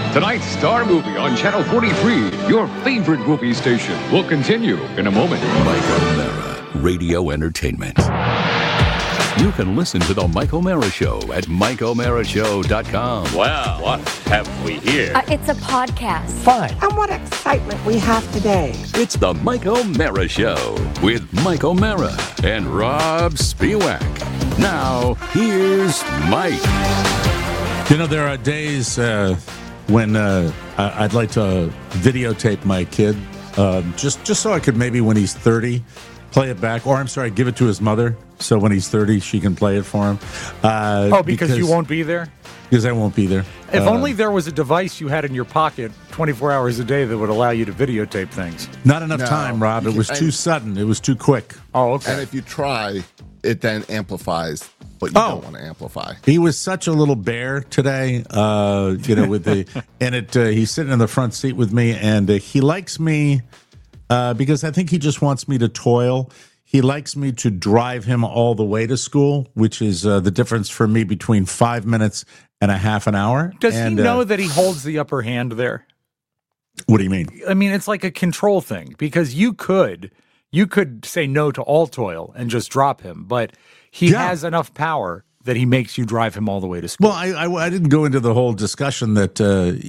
Tonight's star movie on Channel 43, your favorite movie station, will continue in a moment. Mike O'Mara, Radio Entertainment. You can listen to The Mike O'Mara Show at MikeO'MaraShow.com. Well, what have we here? It's a podcast. Fine. And what excitement we have today. It's The Mike O'Mara Show with Mike O'Mara and Rob Spiewak. Now, here's Mike. You know, there are days when I'd like to videotape my kid just so I could maybe when he's 30 play it back, or I'm sorry, give it to his mother so when he's 30 she can play it for him. Because you won't be there? Because I won't be there. If only there was a device you had in your pocket 24 hours a day that would allow you to videotape things. Not enough time, Rob. It was too sudden. It was too quick. Oh, okay. And if you try, it then amplifies what you don't want to amplify. He was such a little bear today, with the and he's sitting in the front seat with me, and he likes me because I think he just wants me to toil. He likes me to drive him all the way to school, which is the difference for me between 5 minutes and a half an hour. Does he know that he holds the upper hand there? What do you mean? I mean, it's like a control thing, because you could say no to all toil and just drop him, but he has enough power that he makes you drive him all the way to school. Well, I didn't go into the whole discussion that,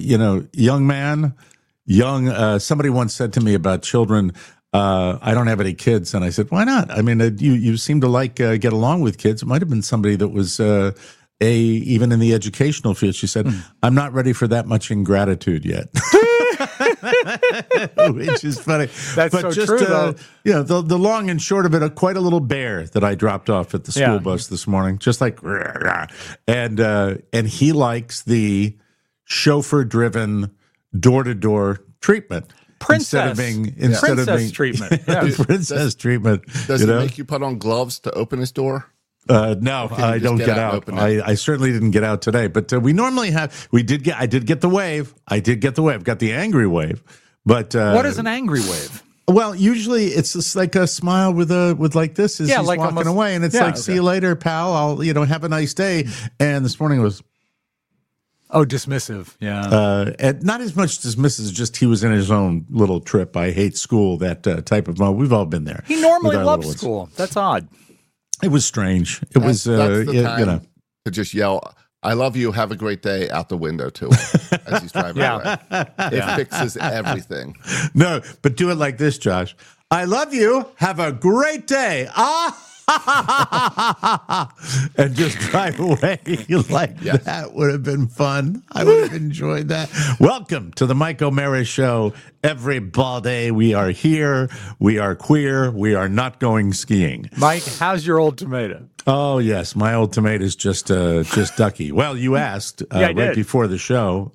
somebody once said to me about children, I don't have any kids. And I said, why not? I mean, you seem to get along with kids. It might have been somebody that was even in the educational field. She said, I'm not ready for that much ingratitude yet. Which is funny. That's but so just, true, though. The long and short of it, quite a little bear that I dropped off at the school bus this morning, just like, and he likes the chauffeur-driven door-to-door treatment. Princess treatment. Yeah. Princess treatment. Does he make you put on gloves to open his door? No, I don't get out. I certainly didn't get out today, but we normally have. I did get the wave. Got the angry wave, but what is an angry wave? Well, usually it's just like a smile with like this as he's like walking almost, away, and it's see you later, pal. I'll have a nice day. And this morning was. Oh, dismissive, yeah. And not as much dismissive, just he was in his own little trip. I hate school, that type of moment. We've all been there. He normally loves school. That's odd. It was strange. That's the time to just yell, I love you, have a great day, out the window to him as he's driving away. It fixes everything. No, but do it like this, Josh. I love you, have a great day. And just drive away that would have been fun. I would have enjoyed that. Welcome to the Mike O'Mara Show. Everybody, we are here. We are queer. We are not going skiing. Mike, how's your old tomato? Oh yes, my old tomato is just ducky. Well, you asked right before the show.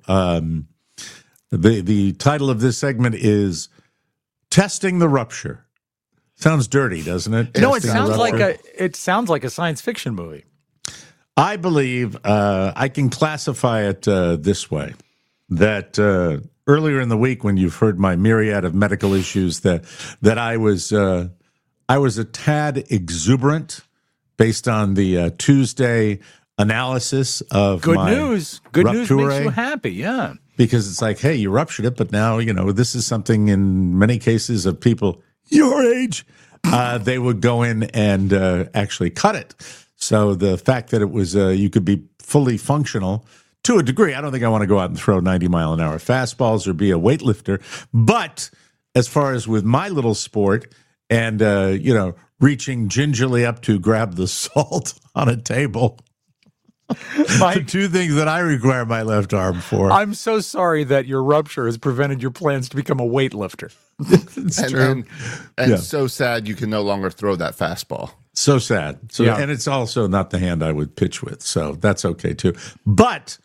The title of this segment is "Testing the Rupture." Sounds dirty, doesn't it? No, it sounds like a science fiction movie. I believe I can classify it this way: that earlier in the week, when you've heard my myriad of medical issues, that I was a tad exuberant based on the Tuesday analysis of Good my news. Good news rupture. makes you happy, yeah. Because it's like, hey, you ruptured it, but now this is something in many cases of people your age, they would go in and actually cut it. So the fact that it was you could be fully functional to a degree, I don't think I want to go out and throw 90-mile-an-hour fastballs or be a weightlifter. But as far as with my little sport and, reaching gingerly up to grab the salt on a table, the two things that I require my left arm for. I'm so sorry that your rupture has prevented your plans to become a weightlifter. It's true. And so sad you can no longer throw that fastball. So sad. And it's also not the hand I would pitch with, so that's okay too. But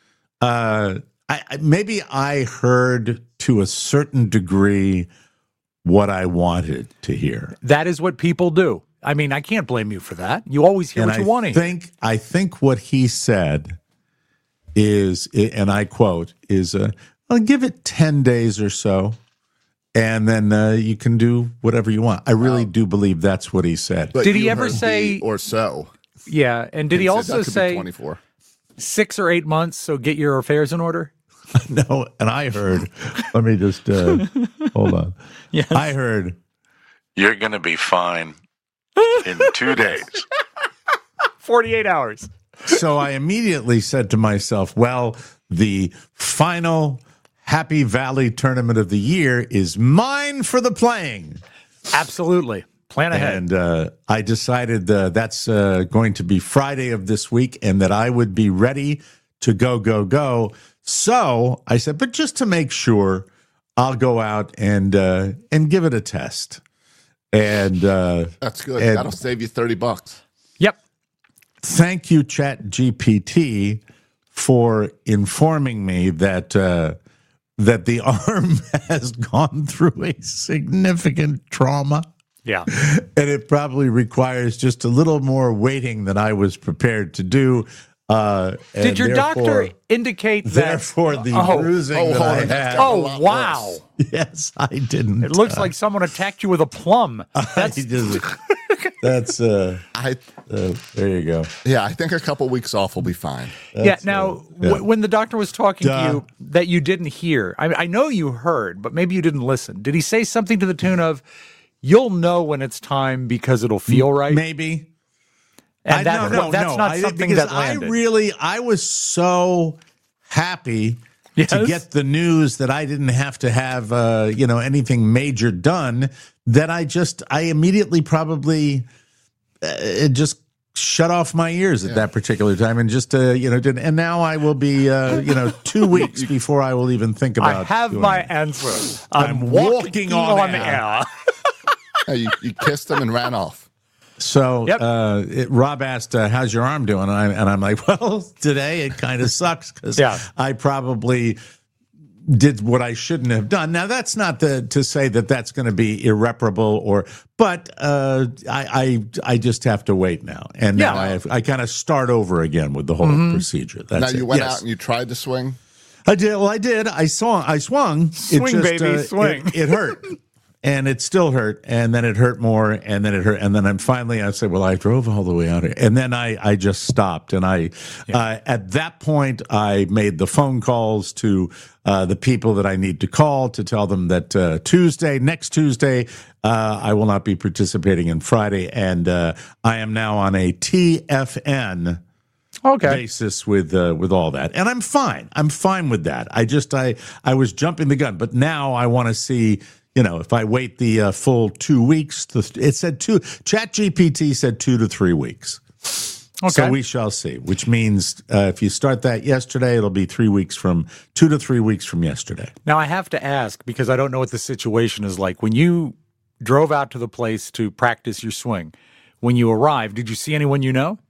maybe I heard to a certain degree what I wanted to hear. That is what people do. I mean, I can't blame you for that. You always hear what you want to hear. I think what he said is, and I quote, is, I'll give it 10 days or so, and then you can do whatever you want. I really do believe that's what he said. But did he ever say... or so. Yeah, and did he also say 24. 6 or 8 months, so get your affairs in order? No, and I heard, let me just, hold on. Yes. I heard, You're going to be fine in 2 days. 48 hours. so I immediately said to myself, well, the final Happy Valley tournament of the year is mine for the playing. Absolutely. Plan ahead. And I decided that's going to be Friday of this week and that I would be ready to go. So I said, but just to make sure, I'll go out and give it a test. And That's good. and- That'll save you $30. Yep. thank you, ChatGPT, for informing me that that the arm has gone through a significant trauma. Yeah. And it probably requires just a little more waiting than I was prepared to do. Did your doctor indicate that? Therefore, the bruising hold that I on. had. A Oh, lot wow. worse. Yes, I didn't. It looks like someone attacked you with a plum. That's That's there you go. Yeah, I think a couple weeks off will be fine. yeah. Now, yeah. when the doctor was talking to Duh. you that you didn't hear, I know you heard, but maybe you didn't listen. Did he say something to the tune of, "You'll know when it's time because it'll feel right"? Maybe. And that's not something because that landed. I was so happy Yes. to get the news that I didn't have to have anything major done that I immediately probably just shut off my ears at that particular time and just did. And now I will be 2 weeks before I will even think about. I have doing my it. answer. I'm walking on air. You kissed him and ran off. So Yep. Rob asked, how's your arm doing? And I'm like, well, today it kind of sucks because I probably did what I shouldn't have done. Now, that's not to say that that's going to be irreparable, but I just have to wait now. And now I kind of start over again with the whole procedure. That's Now you went out and you tried to swing? I did. Well, I did. I swung. Swing, baby, swing. It hurt. And it still hurt, and then it hurt more, and then it hurt, and then I said, well, I drove all the way out here, and then I just stopped, and at that point, I made the phone calls to the people that I need to call to tell them that next Tuesday, I will not be participating in Friday, and I am now on a TFN basis with all that, and I'm fine. I'm fine with that. I was jumping the gun, but now I want to see. If I wait the full 2 weeks, it said ChatGPT said 2 to 3 weeks. Okay. So we shall see, which means if you start that yesterday, it'll be 3 weeks 2 to 3 weeks from yesterday. Now, I have to ask, because I don't know what the situation is like. When you drove out to the place to practice your swing, when you arrived, did you see anyone you know?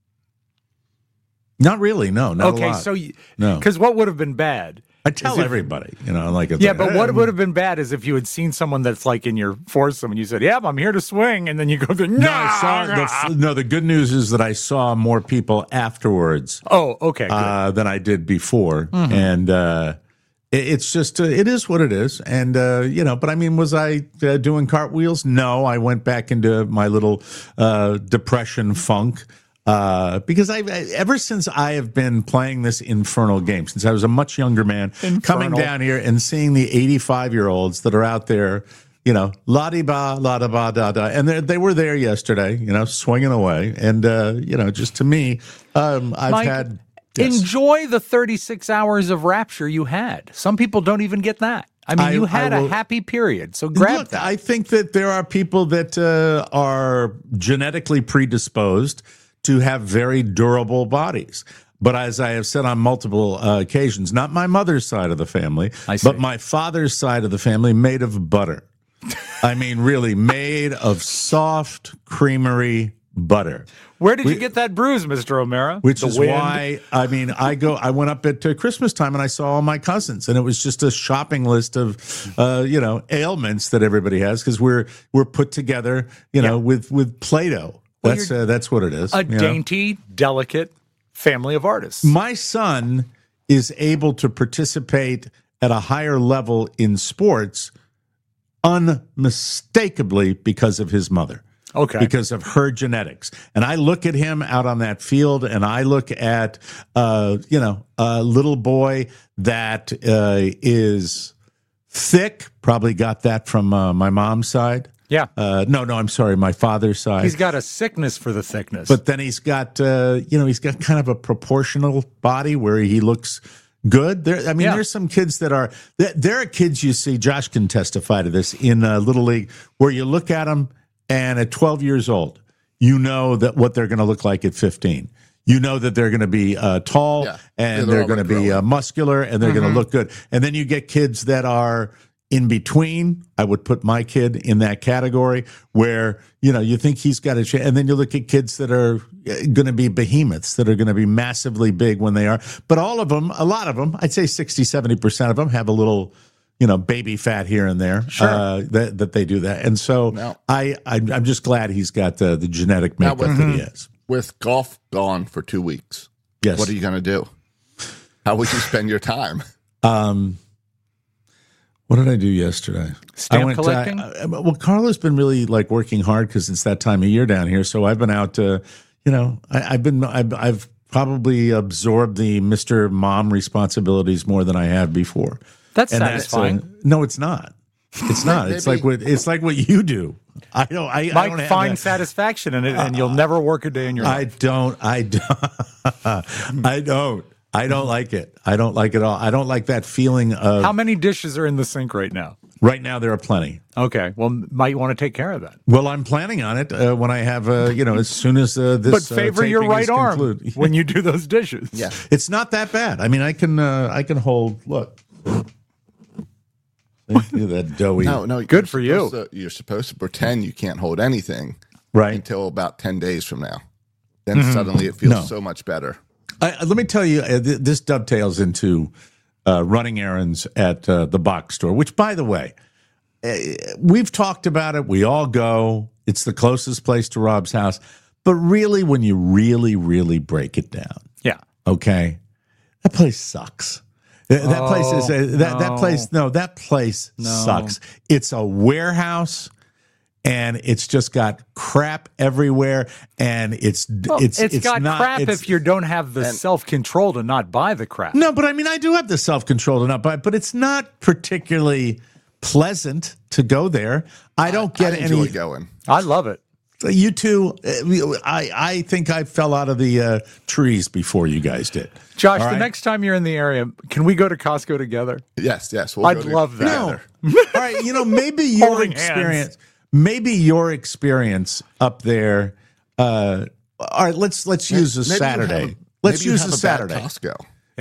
Not really, no, not a lot. So no, because what would have been bad? I tell everybody, but what would have been bad is if you had seen someone that's like in your foursome and you said, I'm here to swing, and then you go, the good news is that I saw more people afterwards. Oh, okay, than I did before, and it's just it is what it is, and But I mean, was I doing cartwheels? No, I went back into my little depression funk. Because ever since I have been playing this infernal game, since I was a much younger man, coming down here and seeing the 85-year-olds that are out there, la-di-ba, la-da-ba, da-da, and they were there yesterday, swinging away, and, just to me, I've had... Yes. Enjoy the 36 hours of rapture you had. Some people don't even get that. I mean, you had a happy period, so grab that. I think that there are people that are genetically predisposed to have very durable bodies. But as I have said on multiple occasions, not my mother's side of the family, but my father's side of the family made of butter. I mean, really made of soft, creamery butter. Where did you get that bruise, Mr. O'Mara? Which is why, I mean, I went up at Christmas time and I saw all my cousins, and it was just a shopping list of, ailments that everybody has because we're put together, with Play-Doh. That's what it is. A dainty, delicate family of artists. My son is able to participate at a higher level in sports unmistakably because of his mother. because of her genetics. And I look at him out on that field, and I look at, a little boy that is thick, probably got that from my mom's side. Yeah. No, I'm sorry, my father's side. He's got a sickness for the thickness. But then he's got, he's got kind of a proportional body where he looks good. There's some kids that are, there are kids you see, Josh can testify to this, in Little League, where you look at them and at 12 years old, you know that what they're going to look like at 15. You know that they're going to be tall and they're going to be muscular and they're going to look good. And then you get kids that are in between. I would put my kid in that category where, you think he's got a chance. And then you look at kids that are going to be behemoths, that are going to be massively big when they are. But a lot of them, I'd say 60, 70% of them have a little, baby fat here and there. Sure. That they do that. And so I'm just glad he's got the genetic makeup that he has. With golf gone for 2 weeks, yes. What are you going to do? How would you spend your time? What did I do yesterday? Stamp collecting? Carla's been really working hard because it's that time of year down here. So I've been out. I've probably absorbed the Mr. Mom responsibilities more than I have before. That's satisfying. No, it's not. It's not. It's like what you do. I don't find satisfaction in it, and you'll never work a day in your life. I don't like it. I don't like it at all. I don't like that feeling of... How many dishes are in the sink right now? Right now, there are plenty. Okay. Well, might want to take care of that. Well, I'm planning on it when I have, as soon as this But favor your right arm when you do those dishes. Yeah. It's not that bad. I mean, I can hold... Look. See, that doughy... No. Good for you. You're supposed to pretend you can't hold anything until about 10 days from now. Then suddenly it feels so much better. Let me tell you, this dovetails into running errands at the box store, which, by the way, we've talked about it. We all go. It's the closest place to Rob's house. But really, when you really, really break it down, okay, that place sucks. That place sucks. It's a warehouse. And it's just got crap everywhere, and it's got not, crap if you don't have the self-control to not buy the crap. No, but I mean, I do have the self-control to not buy, but it's not particularly pleasant to go there. I don't get any. Enjoy going. I love it. You two, I think I fell out of the trees before you guys did. Josh, the next time you're in the area, can we go to Costco together? Yes. I'd love that. No. All right, maybe your experience. Maybe your experience up there. All right, let's use a Saturday. Let's use a Saturday. Costco.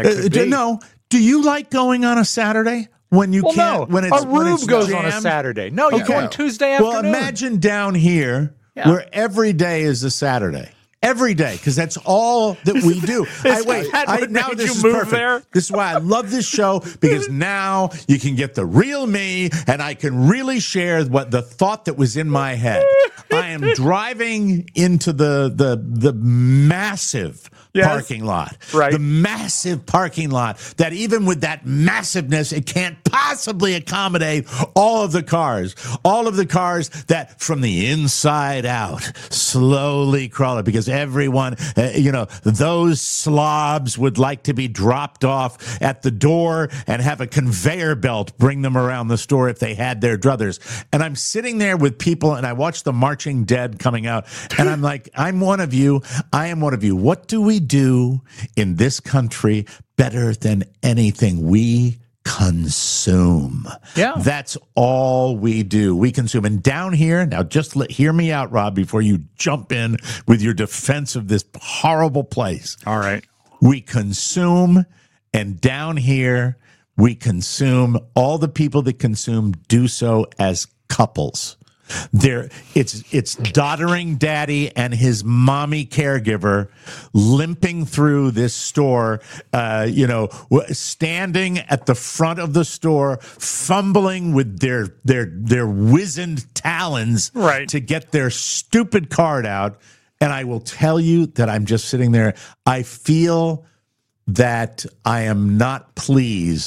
Do you like going on a Saturday when you can't? No. When it's a Rube goes jammed? on a Saturday. No, you go on Tuesday afternoon. Well, imagine down here where every day is a Saturday. Every day, because that's all that we do. This is perfect. There? This is why I love this show, because now you can get the real me, and I can really share the thought that was in my head. I am driving into the massive parking lot. Right. The massive parking lot that even with that massiveness, it can't possibly accommodate all of the cars. All of the cars that from the inside out slowly crawl it, because everyone, those slobs would like to be dropped off at the door and have a conveyor belt bring them around the store if they had their druthers. And I'm sitting there with people, and I watch the Marching Dead coming out, and I'm like, I'm one of you. I am one of you. What do we do in this country better than anything? We consume. Yeah. That's all we do. We consume. And down here, now just hear me out, Rob, before you jump in with your defense of this horrible place. All right. We consume, and down here, we consume. All the people that consume do so as couples. It's doddering daddy and his mommy caregiver limping through this store, standing at the front of the store, fumbling with their wizened talons to get their stupid card out. And I will tell you that I'm just sitting there. I feel that I am not pleased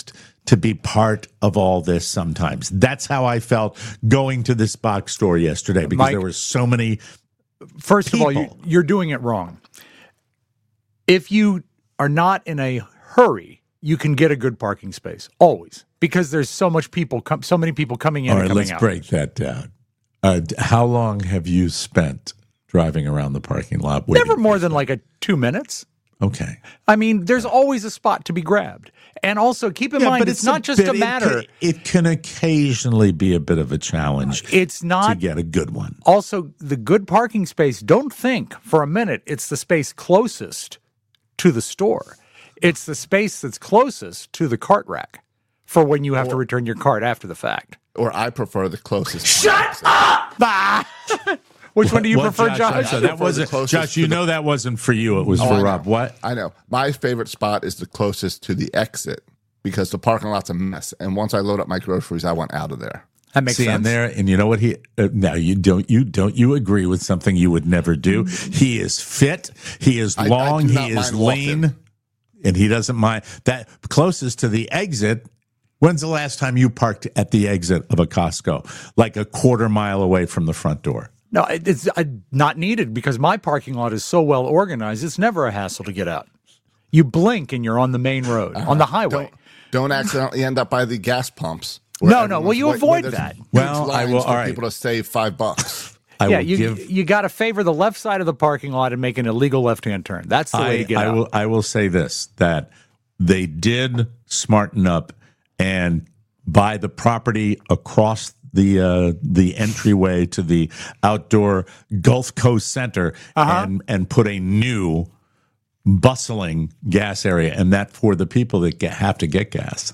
to be part of all this sometimes. That's how I felt going to this box store yesterday because Mike, there were so many First people. of all, you're doing it wrong. If you are not in a hurry, you can get a good parking space, always, because there's so many people coming in All and right, coming let's out. break that down. How long have you spent driving around the parking lot? Never more than like 2 minutes. Okay. I mean, there's always a spot to be grabbed. And also, keep in mind, but it's not just a bit- matter. It can occasionally be a bit of a challenge It's to not. get a good one. Also, the good parking space, don't think for a minute it's the space closest to the store. It's the space that's closest to the cart rack for when you have to return your cart after the fact. Or I prefer the closest. Shut up! Which one do you prefer, Josh? So that wasn't closest Josh. You to the- know that wasn't for you. It was Oh, for I know. Rob. What? I know. My favorite spot is the closest to the exit because the parking lot's a mess. And once I load up my groceries, I want out of there. That makes See, sense. and there, and you know what he? Now you don't agree with something you would never do. He is fit. He is I long. do not He is mind lean, walking. and he doesn't mind that. Closest to the exit. When's the last time you parked at the exit of a Costco, like a quarter mile away from the front door? No, it's not needed because my parking lot is so well organized. It's never a hassle to get out. You blink and you're on the main road, on the highway. Don't accidentally end up by the gas pumps. No, no. Well, you avoid there's that. huge Well, I lines will- for all right. people to save $5. I Yeah, will give. you got to favor the left side of the parking lot and make an illegal left-hand turn. That's the way to get out. I will say this, that they did smarten up and buy the property across the entryway to the outdoor Gulf Coast Center and put a new bustling gas area, and that for the people that have to get gas.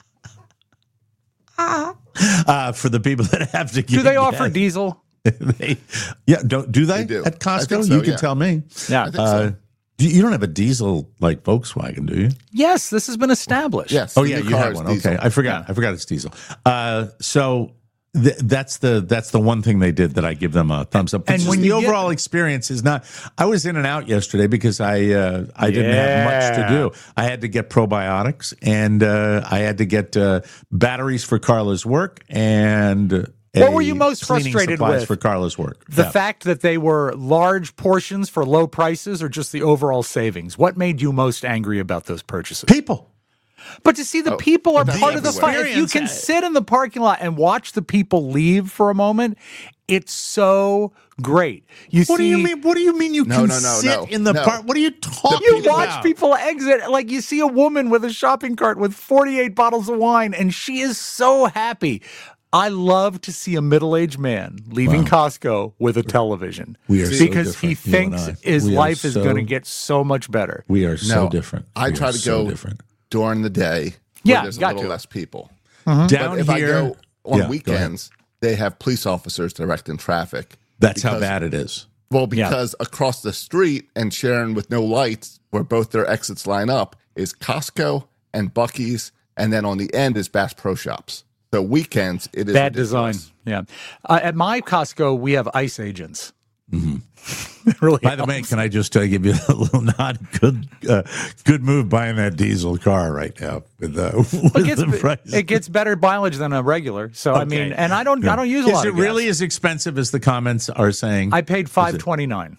For the people that have to get Do they gas. offer diesel? Do they do. at I Costco? think so, You can yeah. tell me. Yeah. I think so. You don't have a diesel like Volkswagen, do you? Yes, this has been established. Yes. Oh the yeah, new you car have is one. diesel. Okay, I forgot. I forgot it's diesel. So that's the one thing they did that I give them a thumbs up. And And when the you get- overall experience is not. I was in and out yesterday because I didn't have much to do. I had to get probiotics and I had to get batteries for Carla's work and. What were you most cleaning frustrated supplies with? for Carla's work? The Yeah. fact that they were large portions for low prices or just the overall savings? What made you most angry about those purchases? People. But to see the people are that's part of the everywhere. fun. If you can Experience, sit in the parking lot and watch the people leave for a moment, it's so great. What do you mean? What do you mean you can sit in the no. park? What are you talking You about? watch people exit, like you see a woman with a shopping cart with 48 bottles of wine, and she is so happy. I love to see a middle-aged man leaving Costco with a television We are so because he different, you and thinks I. his We are life is so- going to get so much better. We are so No, different. I We try are to so go different. during the day Yeah, where there's a got little to. less people. Down But if I here, go on Yeah, go weekends, they have police officers directing traffic. that's how because- bad it is. Well, because across the street and sharing with no lights, where both their exits line up, is Costco and Buc-ee's, and then on the end is Bass Pro Shops. So weekends, it is Bad ridiculous. design. Yeah. At my Costco, we have ICE agents. Really By the way, can I just give you a little nod? Good move buying that diesel car right now with the price. it gets better mileage than a regular. So I mean, and I don't use a lot. Is it of gas. really as expensive as the comments are saying? I paid $5.29.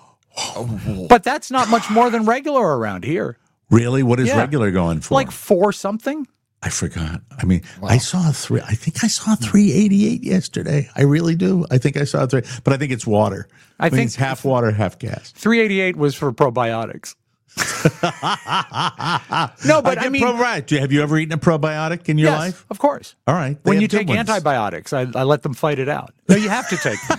But that's not much more than regular around here. Really? What is Yeah. regular going for? Like 4 something. I forgot. I mean, I saw I think I saw 388 yesterday. I really do. I think I saw 3, but I think it's water. I think it's half water, half gas. 388 was for probiotics. No, but I mean, Have you ever eaten a probiotic in your yes, life? of course. All right. They When have you good take ones. antibiotics, I let them fight it out. No, you have to take them.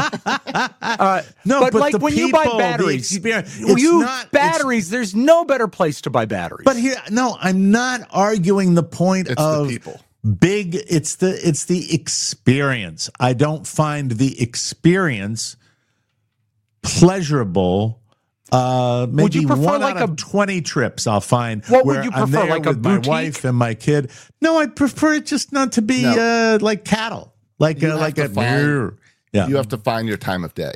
No, but but like the when you buy people, the batteries, experience- you it's use not- batteries. There's no better place to buy batteries. But here, no, I'm not arguing the point It's of the people. big. It's the experience. I don't find the experience pleasurable. Maybe you prefer one like out a- of 20 trips I'll find. What would where you I'm prefer, there like a with my boutique? wife and my kid. No, I prefer it just not to be No. like cattle, like You have like to a find- yeah. You have to find your time of day.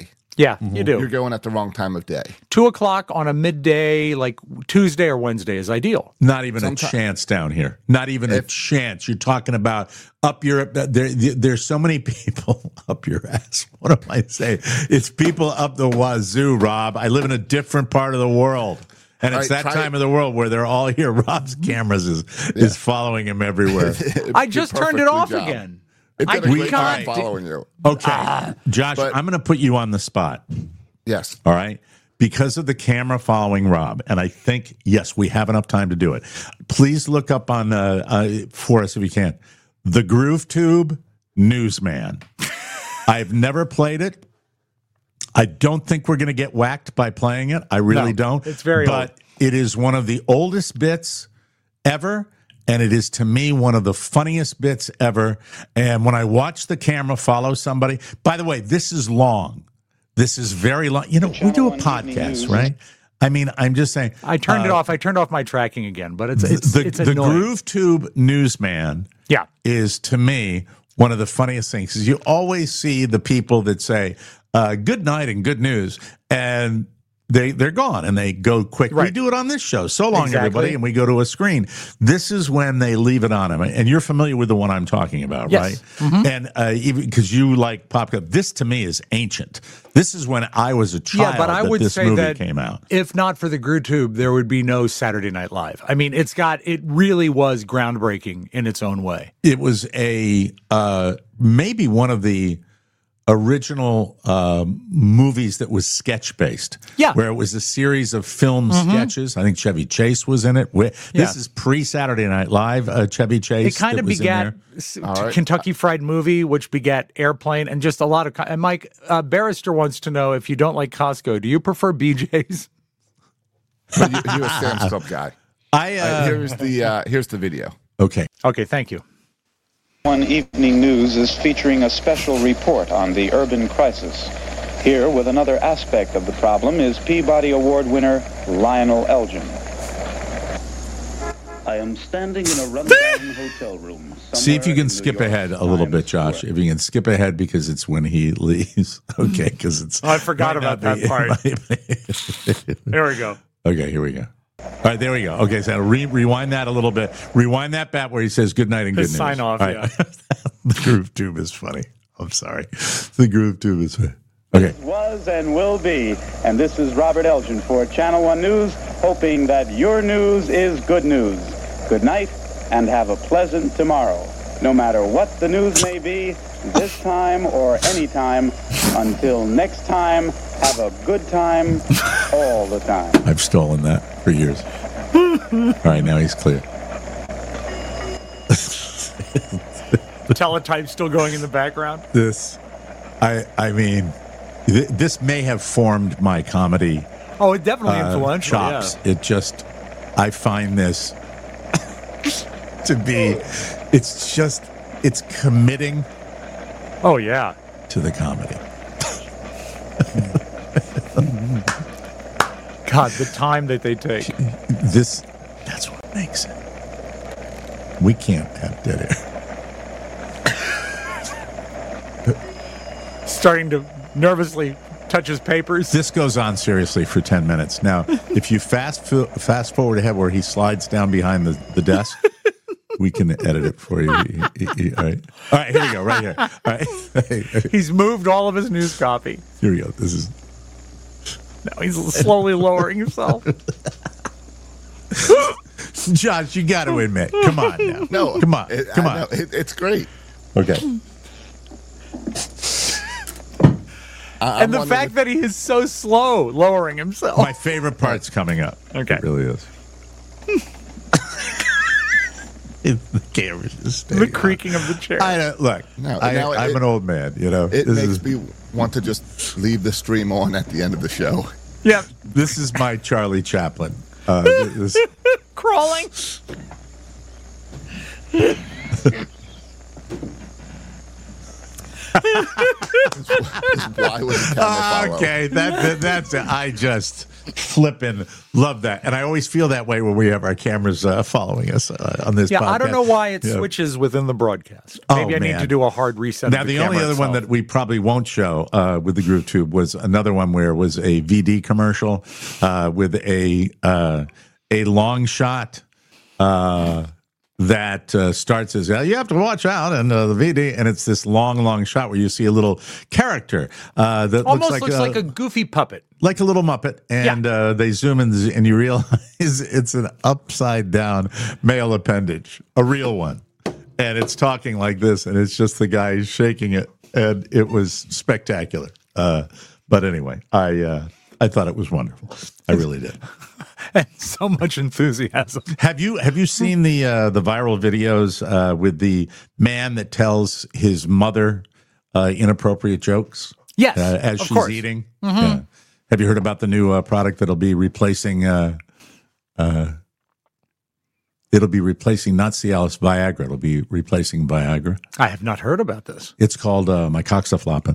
Yeah, you do. You're going at the wrong time of day. 2 o'clock on a midday, like Tuesday or Wednesday, is ideal. Not even a chance down here. Not even a chance. You're talking about up your there's so many people up your ass. What am I saying? It's people up the wazoo, Rob. I live in a different part of the world. And it's that time of the world where they're all here. Rob's cameras is following him everywhere. I just turned it off again. It did a great job following you. Okay. Josh, I'm going to put you on the spot. Yes. All right. Because of the camera following Rob, and I think, yes, we have enough time to do it. Please look up on for us if you can. The Groove Tube Newsman. I've never played it. I don't think we're going to get whacked by playing it. I really don't. It's very old. But it is one of the oldest bits ever. And it is, to me, one of the funniest bits ever. And when I watch the camera follow somebody, by the way, this is long. This is very long. You know, we do a podcast, right? I mean, I'm just saying. I turned it off. I turned off my tracking again, but it's the annoying. Groove Tube Newsman is, to me, one of the funniest things. Because you always see the people that say, good night and good news. And they're gone and they go quick. Right. We do it on this show. So long, Exactly. everybody. And we go to a screen. This is when they leave it on him. And you're familiar with the one I'm talking about, Yes. right? Mm-hmm. And even because you like pop culture, this to me is ancient. This is when I was a child but I would this say movie that came out. if not for the Groove Tube, there would be no Saturday Night Live. I mean, it really was groundbreaking in its own way. It was maybe one of the original movies that was sketch based, where it was a series of film sketches. I think Chevy Chase was in it. This is pre Saturday Night Live. Chevy Chase. It kind of begat Kentucky Fried Movie, which begat Airplane, and just a lot of. And Mike Barrister wants to know, if you don't like Costco, do you prefer BJ's? You're a Sam's Club guy. Here's the video. Okay, thank you. One Evening News is featuring a special report on the urban crisis. Here, with another aspect of the problem, is Peabody Award winner Lionel Elgin. I am standing in a rundown hotel room. See if you can skip ahead a little bit, Josh. If you can skip ahead because it's when he leaves. Okay, because it's. I forgot about that part. There we go. Okay, here we go. All right, there we go. Okay, so rewind that a little bit. Rewind that back where he says good night and good news. Sign off, right. yeah. The Groove Tube is funny. I'm sorry. The Groove Tube is funny. Okay. Was and will be. And this is Robert Elgin for Channel 1 News, hoping that your news is good news. Good night, and have a pleasant tomorrow. No matter what the news may be, this time or any time, until next time, have a good time all the time. I've stolen that for years. All right, now he's clear. Teletype still going in the background. This may have formed my comedy. Oh, it definitely influential. Chops. Yeah. It just, I find this to be, it's committing. Oh yeah. To the comedy. God, the time that they take. That's what makes it. We can't have dead air. Starting to nervously touch his papers. This goes on seriously for 10 minutes. Now, if you fast forward ahead where he slides down behind the desk, we can edit it for you. All right, here we go, right here. All right. He's moved all of his news copy. Here we go. This is. Now he's slowly lowering himself. Josh, you got to admit. Come on now. No. Come on. Come on. It's great. Okay. And the fact that he is so slow lowering himself. My favorite part's coming up. Okay. It really is. The camera's just staying the creaking of the chair. Look, I'm an old man, you know. It makes me want to just leave the stream on at the end of the show. Yeah. This is my Charlie Chaplin. Crawling. Why would the camera follow? Okay, that's it. I just Flippin' love that. And I always feel that way when we have our cameras following us on this podcast. I don't know why it switches within the broadcast. Maybe I need to do a hard reset. Now, the only other one that we probably won't show with the Groove Tube was another one where it was a VD commercial with a long shot that starts as you have to watch out, and the VD, and it's this long shot where you see a little character that almost looks like a goofy puppet, like a little Muppet, and they zoom in, and you realize it's an upside down male appendage, a real one, and it's talking like this, and it's just the guy shaking it, and it was spectacular. But anyway, I thought it was wonderful. I really did. And so much enthusiasm. Have you seen the viral videos with the man that tells his mother inappropriate jokes? Yes, as of she's course. eating. Mm-hmm. Yeah. Have you heard about the new product that'll be replacing? It'll be replacing not Cialis, Viagra. It'll be replacing Viagra. I have not heard about this. It's called My Cock's a Floppin'.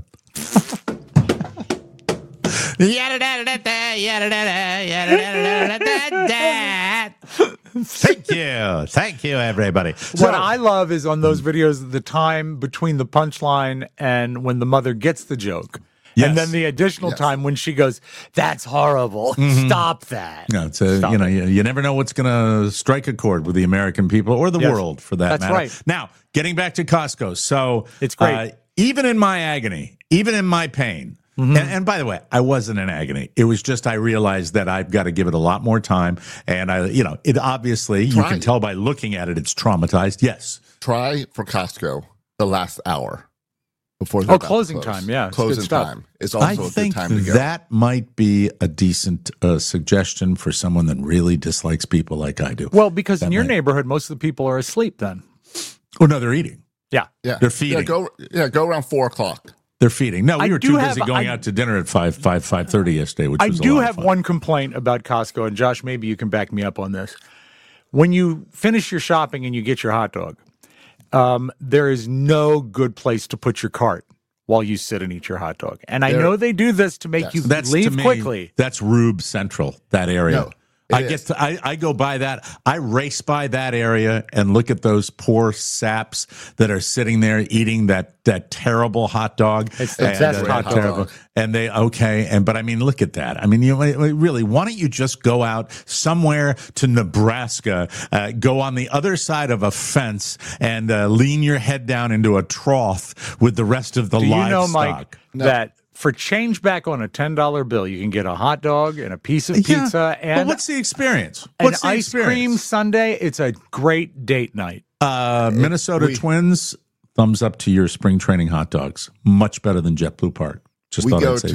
Thank you, everybody. What I love is on those videos the time between the punchline and when the mother gets the joke. Yes. And then the additional time when she goes, "That's horrible. Stop that." No, it's you never know what's going to strike a chord with the American people or the world for that matter. Right. Now, getting back to Costco. So it's great. Even in my agony, even in my pain, and by the way, I wasn't in agony. It was just I realized that I've got to give it a lot more time. And it obviously, you can tell by looking at it, it's traumatized. Yes. Try for Costco the last hour. Before closing time, yeah. Closing time is also a good time to go. That might be a decent suggestion for someone that really dislikes people like I do. Well, because in your neighborhood, most of the people are asleep then. Oh, no, they're eating. Yeah. They're feeding. Go around 4 o'clock. They're feeding. No, we were too busy going out to dinner at 5:30 yesterday, which was a lot of fun. I do have one complaint about Costco, and Josh, maybe you can back me up on this. When you finish your shopping and you get your hot dog, there is no good place to put your cart while you sit and eat your hot dog. And I know they do this to make you leave quickly. That's Rube Central, that area. No, I go by that. I race by that area and look at those poor saps that are sitting there eating that terrible hot dog. It's the best hot dog. And but I mean, look at that. I mean, really, why don't you just go out somewhere to Nebraska, go on the other side of a fence and lean your head down into a trough with the rest of the livestock? Do you know, Mike, that for change back on a $10 bill, you can get a hot dog and a piece of pizza and but what's the experience? What's an ice cream sundae? It's a great date night. Minnesota Twins, thumbs up to your spring training hot dogs. Much better than JetBlue Park. We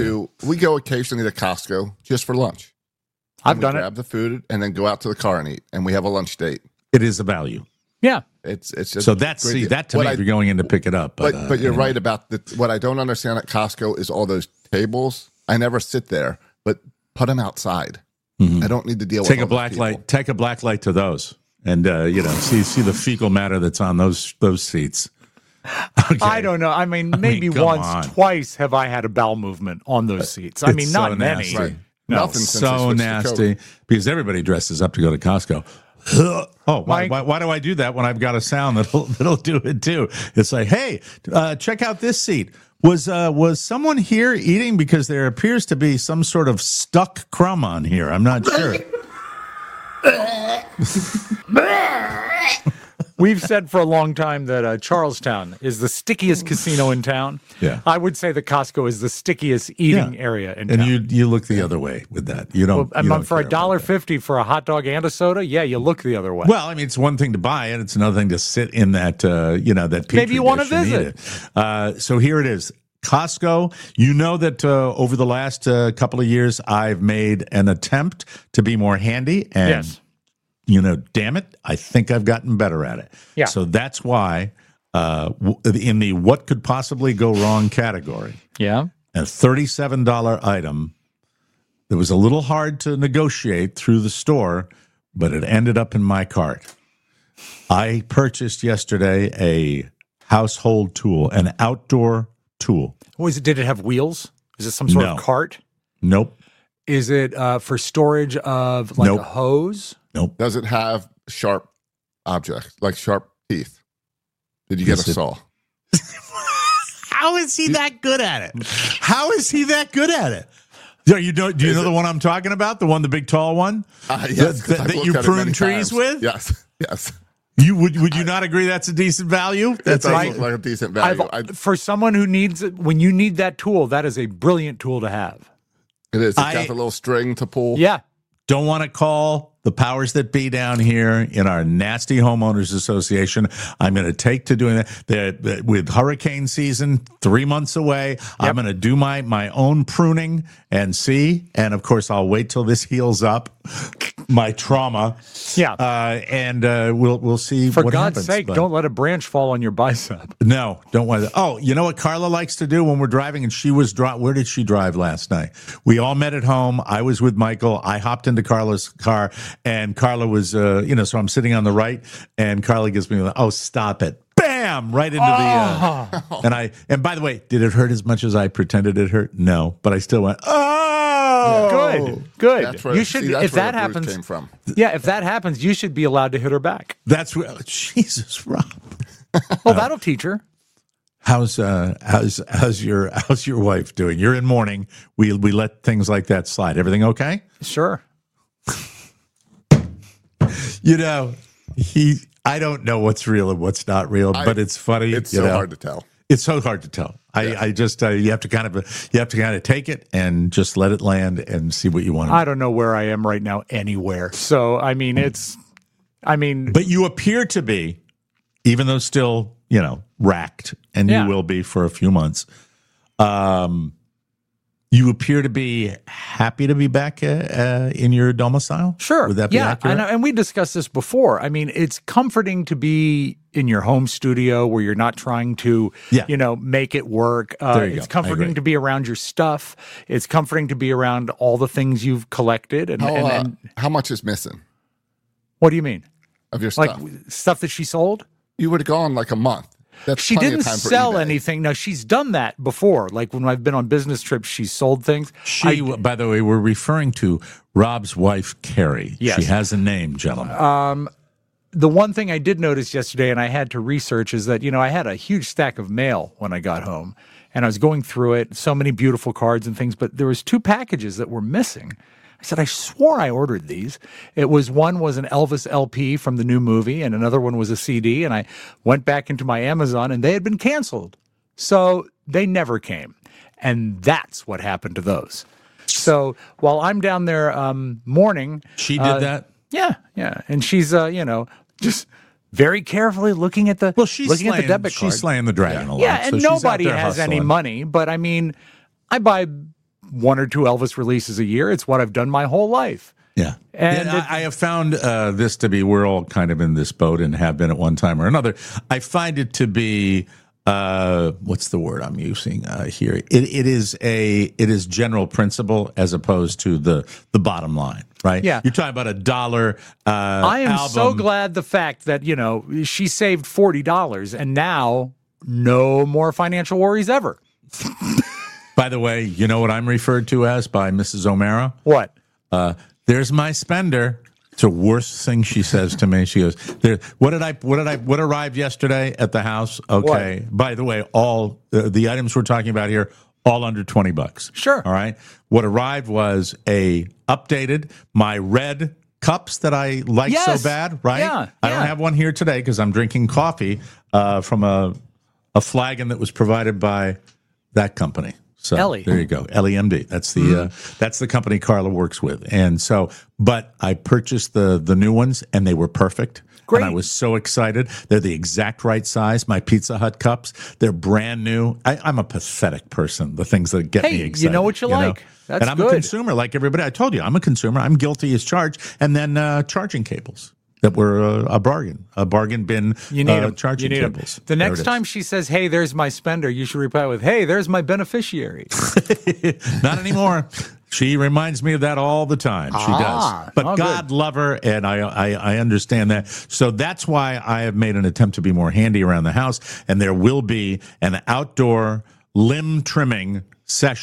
go occasionally to Costco just for lunch. I've done it. Grab the food and then go out to the car and eat, and we have a lunch date. It is a value. Yeah. It's just so that to me, if you're going in to pick it up. But you're right about what I don't understand at Costco is all those tables. I never sit there, but put them outside. I don't need to deal with Take a black light to those, and see the fecal matter that's on those seats. Okay. I don't know. I mean, maybe twice have I had a bowel movement on those seats. I mean, it's not so many. Nasty. Right. No, Nothing so nasty because everybody dresses up to go to Costco. Why do I do that when I've got a sound that'll do it too? It's like, hey, check out this seat. Was someone here eating because there appears to be some sort of stuck crumb on here? I'm not sure. We've said for a long time that Charlestown is the stickiest casino in town. Yeah, I would say that Costco is the stickiest eating area in town. And you look the other way with that. You don't. For $1.50 for a hot dog and a soda, you look the other way. Well, I mean, it's one thing to buy it; it's another thing to sit in that that petri maybe you want to visit. So here it is. Costco, you know that over the last couple of years, I've made an attempt to be more handy. And, yes. Damn it, I think I've gotten better at it. Yeah. So that's why in the what could possibly go wrong category, a $37 item that was a little hard to negotiate through the store, but it ended up in my cart. I purchased yesterday a household tool, an outdoor tool. Did it have wheels? Is it some sort of cart? Nope. Is it for storage of like Nope. a hose? Nope. Does it have sharp objects, like sharp teeth? Did you get Yes, a it- saw? How is he that good at it? How is he that good at it? Do you know the one I'm talking about? The big tall one? Yes, 'cause I've that looked you at it prune many trees times. with? Yes. You would you not agree that's a decent value? That That's does like look like a decent value. For someone who needs it, when you need that tool, that is a brilliant tool to have. It is. It's got the little string to pull. Yeah. don't want to call the powers that be down here in our nasty homeowners association. I'm going to take to doing that. With hurricane season 3 months away, I'm going to do my own pruning and see. And of course, I'll wait till this heals up, my trauma. Yeah. And we'll see. For what God's happens, sake, but- don't let a branch fall on your bicep. No, don't want to. Oh, you know what Carla likes to do when we're driving? And she was where did she drive last night? We all met at home. I was with Michael. I hopped into Carla's car, and Carla was, so I'm sitting on the right, and Carla gives me, oh, stop it. Bam! Right into the, and by the way, did it hurt as much as I pretended it hurt? No, but I still went, oh! Good. That's where, You should, that's if where that the bruise happens, came from. yeah, if that happens, you should be allowed to hit her back. That's where, Jesus, Rob. Well, that'll teach her. How's your wife doing? You're in mourning. We let things like that slide. Everything okay? Sure. I don't know what's real and what's not real, but it's funny. It's so hard to tell. It's so hard to tell. I just you have to kind of take it and just let it land and see what you want. I don't know where I am right now anywhere. So But you appear to be, even though still racked, and you will be for a few months. You appear to be happy to be back in your domicile? Sure. Would that be accurate? And we discussed this before. I mean, it's comforting to be in your home studio where you're not trying to, make it work. There you it's go. I comforting agree. to be around your stuff. It's comforting to be around all the things you've collected. And How much is missing what do you mean? of your Like stuff? stuff that she sold? You would have gone like a month. That's She plenty of didn't time for sell eBay. anything. No, she's done that before. Like when I've been on business trips, she's sold things. By the way, we're referring to Rob's wife, Carrie. Yes. She has a name, gentlemen. The one thing I did notice yesterday, and I had to research, is that, I had a huge stack of mail when I got home, and I was going through it, so many beautiful cards and things, but there was 2 packages that were missing. I said, I swore I ordered these. One was an Elvis LP from the new movie, and another one was a CD, and I went back into my Amazon, and they had been canceled. So they never came. And that's what happened to those. So while I'm down there mourning... She did that? Yeah. And she's, just very carefully looking at the the debit card. She's slaying the dragon a lot. Yeah, so and she's out nobody there has any hustling. money. But I mean, I buy 1 or 2 Elvis releases a year. It's what I've done my whole life. Yeah. And I have found this to be, we're all kind of in this boat and have been at one time or another. I find it to be, what's the word I'm using here? It is general principle as opposed to the bottom line, right? Yeah. You're talking about $1 I am album. so glad the fact that, she saved $40 and now no more financial worries ever. By the way, you know what I'm referred to as by Mrs. O'Mara? What? There's my spender. It's the worst thing she says to me. She goes, what arrived yesterday at the house? Okay. What? By the way, all the items we're talking about here, all under $20. Sure. All right. What arrived was my red cups that I like Yes. so bad, right? Yeah, I don't have one here today because I'm drinking coffee from a flagon that was provided by that company. So Ellie. there you go, LEMD. That's the company Carla works with, and so. But I purchased the new ones, and they were perfect. Great. And I was so excited. They're the exact right size. My Pizza Hut cups. They're brand new. I'm a pathetic person. The things that get me Hey, excited. you know what you like. That's and I'm good. a consumer, like everybody. I told you, I'm a consumer. I'm guilty as charged. And then charging cables that were a bargain bin. You need 'em. charging You need 'em. cables. The There next it is. time she says, "Hey, there's my spender," you should reply with, "Hey, there's my beneficiary." Not anymore. She reminds me of that all the time. She does. But oh, God love her, and I understand that. So that's why I have made an attempt to be more handy around the house, and there will be an outdoor limb trimming session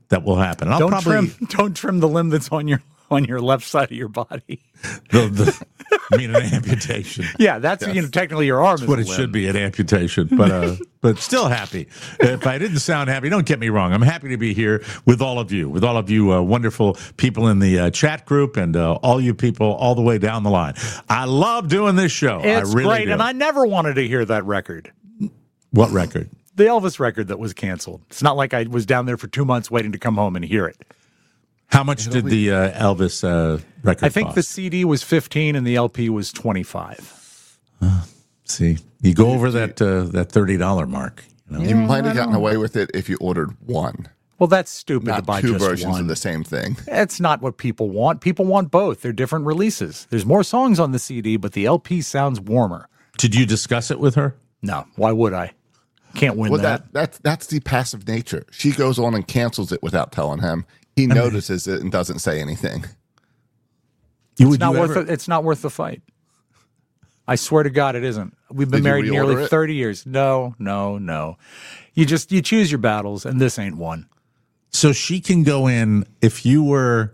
that will happen. And I'll Don't trim the limb that's on your left side of your body. I mean, an amputation. Yeah, that's technically your arm. That's what it limb. should be, an amputation. But still happy. If I didn't sound happy, don't get me wrong. I'm happy to be here with all of you wonderful people in the chat group and all you people all the way down the line. I love doing this show. It's I really great, do. and I never wanted to hear that record. What record? The Elvis record that was canceled. It's not like I was down there for 2 months waiting to come home and hear it. How much did the Elvis record I think cost? the CD was $15 and the LP was $25. See, you go over that $30 mark. You might have gotten away with it if you ordered one. Well, that's stupid to Not buy two just versions one. of the same thing. That's not what people want. People want both. They're different releases. There's more songs on the CD, but the LP sounds warmer. Did you discuss it with her? No. Why would I? Can't win that. That's the passive nature. She goes on and cancels it without telling him. He notices it and doesn't say anything. It's not worth the fight. I swear to God, it isn't. We've been married nearly 30 years. No. You choose your battles, and this ain't one. So she can go in if you were,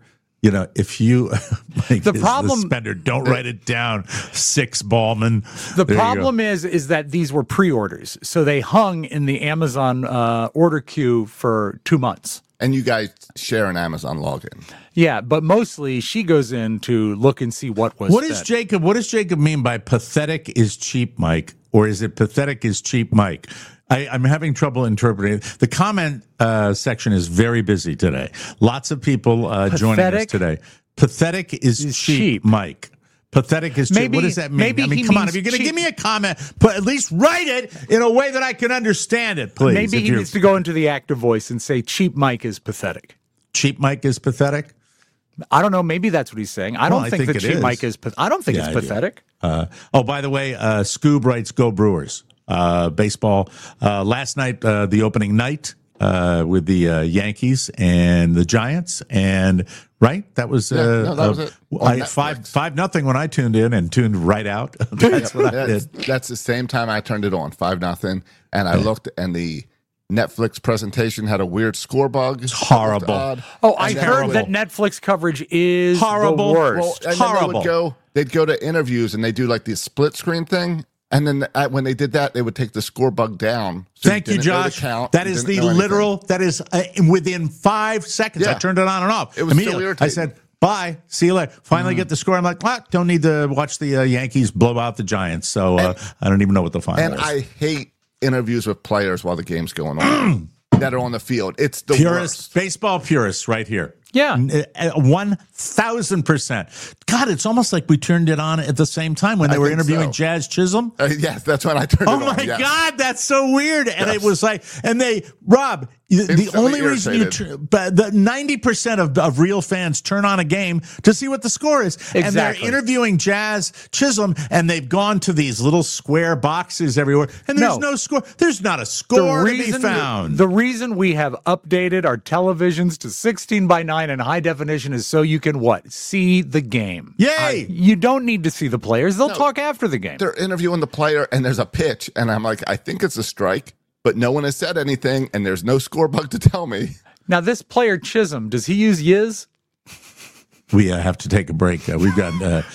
the problem, Spender, don't write it down, 6 Ballman. The problem is that these were pre-orders, so they hung in the Amazon order queue for 2 months. And you guys share an Amazon login. Yeah, but mostly she goes in to look and see what was. What does Jacob mean by pathetic is cheap, Mike, or is it pathetic is cheap, Mike? I'm having trouble interpreting. The comment section is very busy today. Lots of people joining us today. Pathetic is cheap, Mike. Pathetic is cheap. What does that mean? Come on. If you're going to give me a comment, at least write it in a way that I can understand it, please. Maybe he needs to go into the active voice and say cheap Mike is pathetic. Cheap Mike is pathetic? I don't know. Maybe that's what he's saying. I don't think that cheap Mike is pathetic. I don't think it's pathetic. By the way, Scoob writes, go Brewers. Baseball. Last night, the opening night with the Yankees and the Giants, and that was that was it. 5-0 when I tuned in and tuned right out. That's what I did. That's the same time I turned it on, 5-0, and I looked, and the Netflix presentation had a weird score bug. It's horrible. I heard that Netflix coverage is horrible. The worst. Well, horrible. They'd go to interviews and they do like the split screen thing. And then when they did that, they would take the score bug down. So Thank you, Josh. That is the literal, that is within 5 seconds. Yeah. I turned it on and off. It was so irritating. I said, bye, see you later. Finally get the score. I'm like, don't need to watch the Yankees blow out the Giants. So I don't even know what the final is. And I hate interviews with players while the game's going on that are on the field. It's the worst. Baseball purists right here. Yeah. 1,000%. God, it's almost like we turned it on at the same time when they were interviewing Jazz Chisholm. Yes, that's when I turned it on. Oh, my God, that's so weird. And it was like, Rob, the only reason the 90% of real fans turn on a game to see what the score is. Exactly. And they're interviewing Jazz Chisholm, and they've gone to these little square boxes everywhere, and there's no score. There's not a score to be found. The reason we have updated our televisions to 16:9 and high definition is so you can see the game. Yay! You don't need to see the players. They'll talk after the game. They're interviewing the player, and there's a pitch, and I'm like, I think it's a strike, but no one has said anything, and there's no score bug to tell me. Now, this player Chisholm, does he use Yiz? We have to take a break. We've got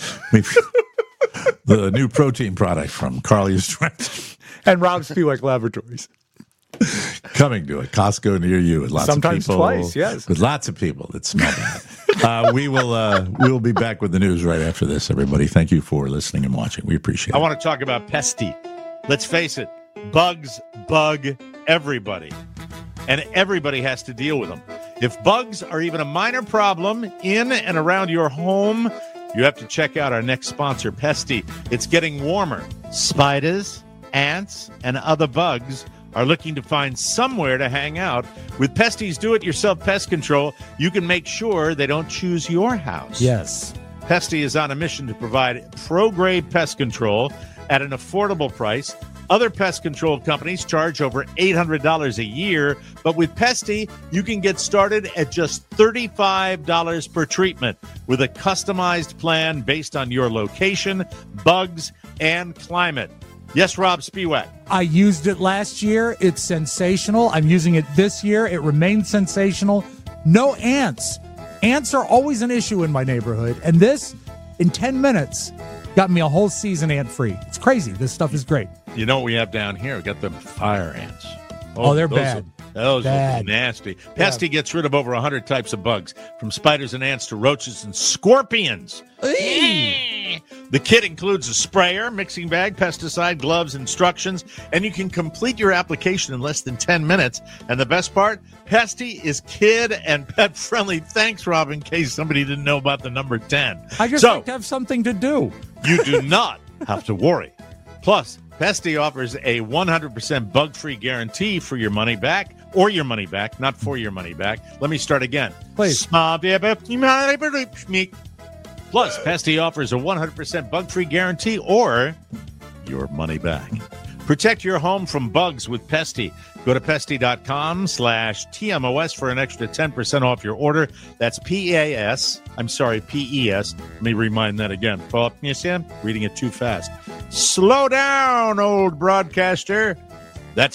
the new protein product from Carly's Strength and Rob Spiewak Laboratories. Coming to a Costco near you with lots Sometimes of people. Twice, yes. With lots of people that smell bad. We'll be back with the news right after this, everybody. Thank you for listening and watching. We appreciate it. I want to talk about Pesty. Let's face it, bugs bug everybody, and everybody has to deal with them. If bugs are even a minor problem in and around your home, you have to check out our next sponsor, Pesty. It's getting warmer. Spiders, ants, and other bugs are looking to find somewhere to hang out. With Pesty's do-it-yourself pest control, you can make sure they don't choose your house. Yes. Pesty is on a mission to provide pro-grade pest control at an affordable price. Other pest control companies charge over $800 a year, but with Pesty, you can get started at just $35 per treatment with a customized plan based on your location, bugs, and climate. Yes, Rob Spiewak. I used it last year. It's sensational. I'm using it this year. It remains sensational. No ants. Ants are always an issue in my neighborhood. And this, in 10 minutes, got me a whole season ant-free. It's crazy. This stuff is great. You know what we have down here? We got the fire ants. Oh, they're bad. Those Bad. are nasty. Pesty gets rid of over 100 types of bugs, from spiders and ants to roaches and scorpions. The kit includes a sprayer, mixing bag, pesticide, gloves, instructions, and you can complete your application in less than 10 minutes. And the best part, Pesty is kid and pet friendly. Thanks, Rob, in case somebody didn't know about the number 10. I just like to have something to do. You do not have to worry. Plus, Pesty offers a 100% bug-free guarantee for your money back, or your money back, not for your money back. Let me start again. Please. Plus, Pesty offers a 100% bug-free guarantee or your money back. Protect your home from bugs with Pesty. Go to pesty.com/TMOS for an extra 10% off your order. That's PES. Let me remind that again. Reading it too fast. Slow down, old broadcaster. That's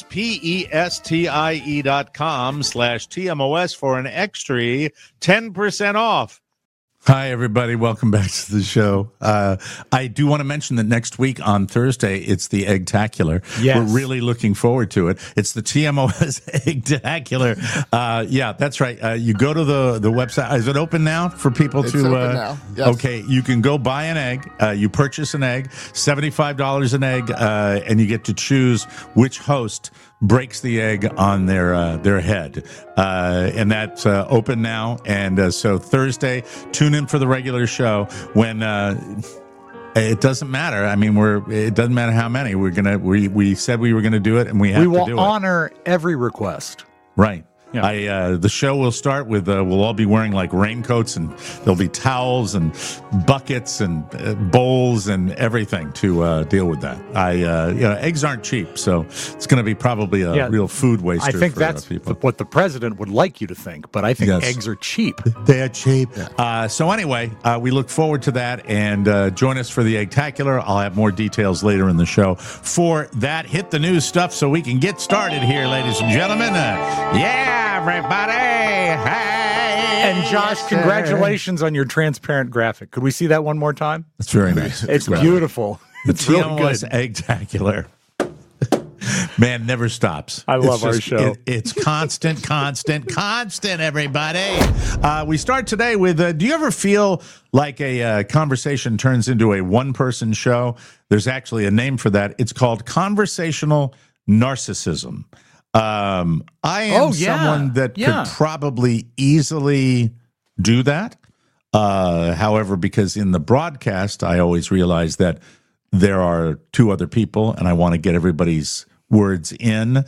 PESTIE.com/TMOS for an extra 10% off. Hi, everybody. Welcome back to the show. I do want to mention that next week on Thursday, it's the Eggtacular. Yes. We're really looking forward to it. It's the TMOS Eggtacular. Yeah, that's right. You go to the website. Is it open now for people It's to? open now. Yes. Okay, you can go buy an egg. You purchase an egg, $75 an egg, and you get to choose which host breaks the egg on their head, and that's open now. And so Thursday, tune in for the regular show when it doesn't matter. I mean, it doesn't matter how many we said we were gonna do it, and we have to do it. We will honor every request. Right. Yeah. The show will start with we'll all be wearing like raincoats, and there'll be towels and buckets and bowls and everything to deal with that. Eggs aren't cheap, so it's going to be probably a real food waster. I think for that's people. what the president would like you to think, but I think eggs are cheap. They're cheap. So anyway, we look forward to that, and join us for the Eggtacular. I'll have more details later in the show. For that, hit the news stuff so we can get started here, ladies and gentlemen. Everybody. Hey. And Josh, congratulations on your transparent graphic. Could we see that one more time? That's very nice. It's beautiful. The It's really TMOS good. Eggtacular. Man, never stops. I love our show. It's constant, everybody. We start today with, do you ever feel like a conversation turns into a one-person show? There's actually a name for that. It's called conversational narcissism. I am someone that could probably easily do that. However, because in the broadcast, I always realize that there are two other people, and I want to get everybody's words in.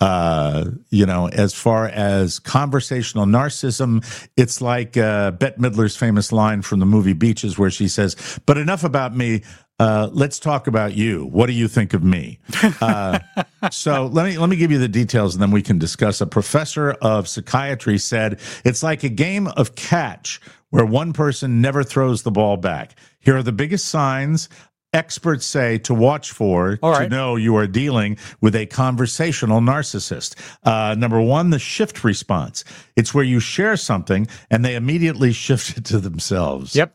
As far as conversational narcissism, it's like Bette Midler's famous line from the movie Beaches, where she says, "But enough about me. Let's talk about you. What do you think of me?" So let me give you the details, and then we can discuss. A professor of psychiatry said it's like a game of catch where one person never throws the ball back. Here are the biggest signs experts say to watch for to know you are dealing with a conversational narcissist. Number one, the shift response. It's where you share something and they immediately shift it to themselves. Yep.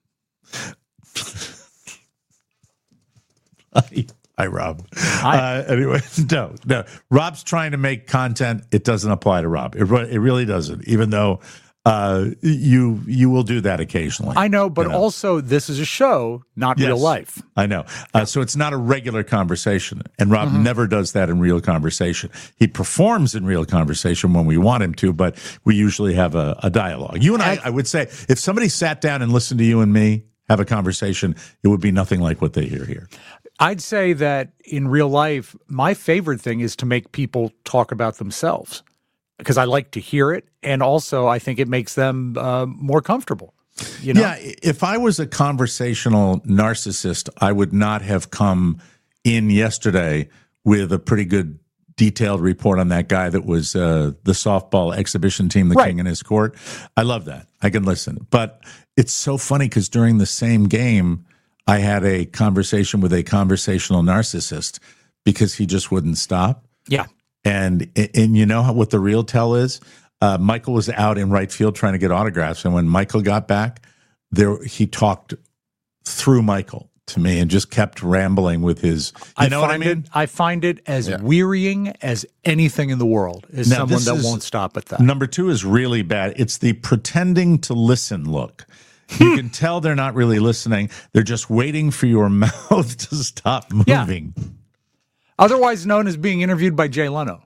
Hi, Rob. Anyway, no. Rob's trying to make content. It doesn't apply to Rob. It really doesn't, even though you will do that occasionally. I know, but also this is a show, not real life. I know. So it's not a regular conversation, and Rob never does that in real conversation. He performs in real conversation when we want him to, but we usually have a dialogue. You and I would say, if somebody sat down and listened to you and me have a conversation, it would be nothing like what they hear here. I'd say that in real life, my favorite thing is to make people talk about themselves, because I like to hear it, and also I think it makes them more comfortable. Yeah, if I was a conversational narcissist, I would not have come in yesterday with a pretty good detailed report on that guy that was the softball exhibition team, the King in his court. I love that. I can listen. But it's so funny because during the same game, I had a conversation with a conversational narcissist because he just wouldn't stop. Yeah. And you know what the real tell is? Michael was out in right field trying to get autographs, and when Michael got back, he talked through Michael to me and just kept rambling with his. You know what I mean? I find it as wearying as anything in the world. Is Now, someone this that is- won't stop at that. Number 2 is really bad. It's the pretending to listen look. You can tell they're not really listening. They're just waiting for your mouth to stop moving. Yeah. Otherwise known as being interviewed by Jay Leno.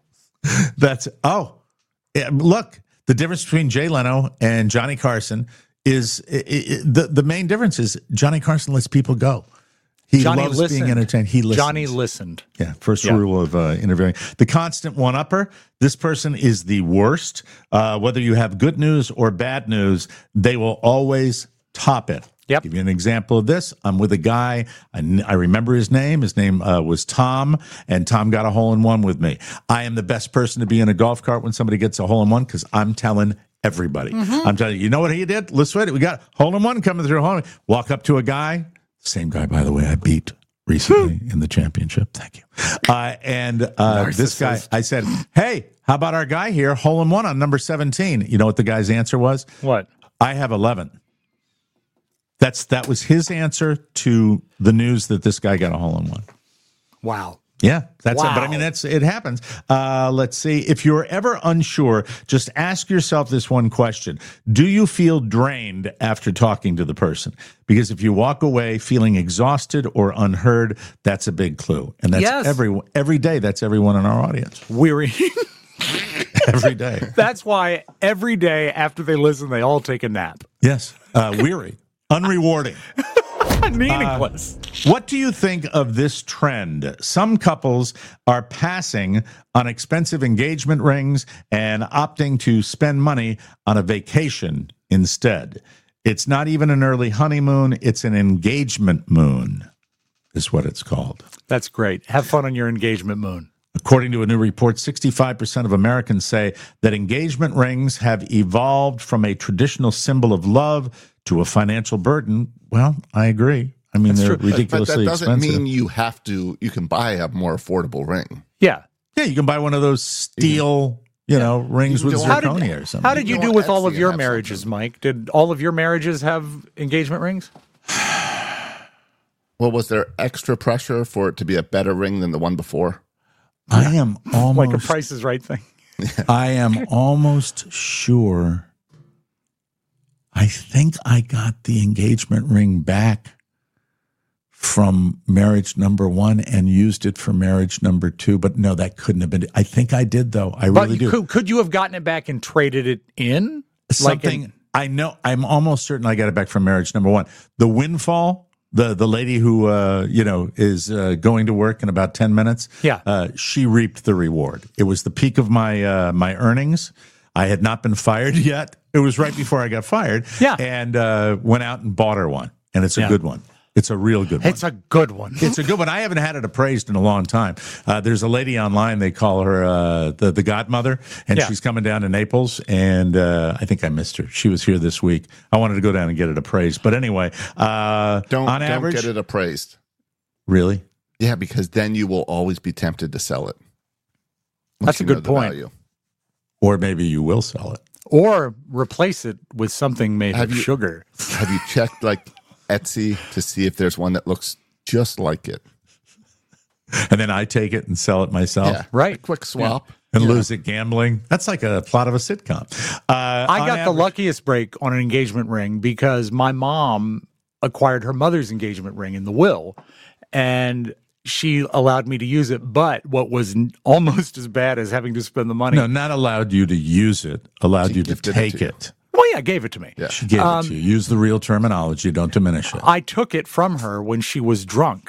Look, the difference between Jay Leno and Johnny Carson is the main difference is Johnny Carson lets people go. He loves being entertained. He listens. Johnny listened. Yeah, first rule of interviewing. The constant one-upper. This person is the worst. Whether you have good news or bad news, they will always top it. Yep. Give you an example of this. I'm with a guy. I remember his name. His name was Tom, and Tom got a hole-in-one with me. I am the best person to be in a golf cart when somebody gets a hole-in-one because I'm telling everybody. I'm telling you know what he did? Let's wait. We got hole-in-one coming through. Walk up to a guy. Same guy, by the way, I beat recently in the championship. Thank you. This guy, I said, hey, how about our guy here? Hole-in-one on number 17. You know what the guy's answer was? What? I have 11. That was his answer to the news that this guy got a hole-in-one. Wow. Yeah, that's it. But I mean, it happens. Let's see. If you're ever unsure, just ask yourself this one question. Do you feel drained after talking to the person? Because if you walk away feeling exhausted or unheard, that's a big clue. And that's every day. That's everyone in our audience. Weary. Every day. That's why every day after they listen, they all take a nap. Yes. Weary. Unrewarding. Meaningless. What do you think of this trend? Some couples are passing on expensive engagement rings and opting to spend money on a vacation instead. It's not even an early honeymoon. It's an engagement moon, is what it's called. That's great. Have fun on your engagement moon. According to a new report, 65% of Americans say that engagement rings have evolved from a traditional symbol of love to a financial burden. Well, I agree. I mean, they're ridiculously but that doesn't expensive. mean you can buy a more affordable ring. Yeah. Yeah, you can buy one of those steel, rings with zirconia or something. How did you do with all of your marriages, Mike? Did all of your marriages have engagement rings? Well, was there extra pressure for it to be a better ring than the one before? I am almost like a Price is Right thing. I am almost sure. I think I got the engagement ring back from marriage number 1 and used it for marriage number 2. But no, that couldn't have been. I think I did, though. I really do. Could you have gotten it back and traded it in? Something I know. I'm almost certain I got it back from marriage number 1. The windfall. The lady who is going to work in about 10 minutes. Yeah, she reaped the reward. It was the peak of my my earnings. I had not been fired yet. It was right before I got fired. Yeah, and went out and bought her one, and it's a good one. It's a real good one. It's a good one. It's a good one. I haven't had it appraised in a long time. There's a lady online, they call her the godmother, and she's coming down to Naples, and I think I missed her. She was here this week. I wanted to go down and get it appraised. But anyway, don't average, get it appraised. Really? Yeah, because then you will always be tempted to sell it. That's a good point. Value. Or maybe you will sell it. Or replace it with something made of sugar. Have you checked Etsy to see if there's one that looks just like it? And then I take it and sell it myself. Yeah, right. A quick swap. And lose it gambling. That's like a plot of a sitcom. I got the luckiest break on an engagement ring because my mom acquired her mother's engagement ring in the will, and she allowed me to use it. But what was almost as bad as having to spend the money. No, not allowed you to use it, allowed you to take it. Well, yeah, gave it to me. Yeah. She gave it to you. Use the real terminology. Don't diminish it. I took it from her when she was drunk.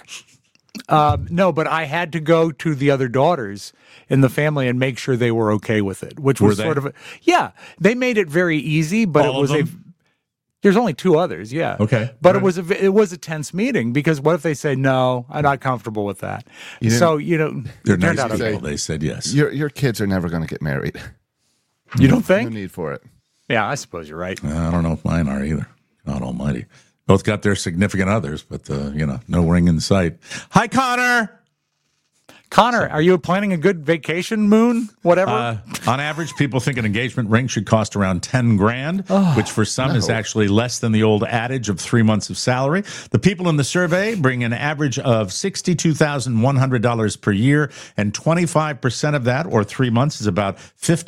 No, but I had to go to the other daughters in the family and make sure they were okay with it, which was sort of they made it very easy, but All it was there's only 2 others, Okay. But it was a tense meeting because what if they say no, I'm not comfortable with that. So, they're turned nice out people. okay. They said yes. Your kids are never going to get married. You don't think? No need for it. Yeah, I suppose you're right. I don't know if mine are either. God almighty. Both got their significant others, but, no ring in sight. Hi, Connor. Connor, are you planning a good vacation, Moon? Whatever. On average, people think an engagement ring should cost around $10,000, which for some is actually less than the old adage of 3 months of salary. The people in the survey bring an average of $62,100 per year, and 25% of that, or 3 months, is about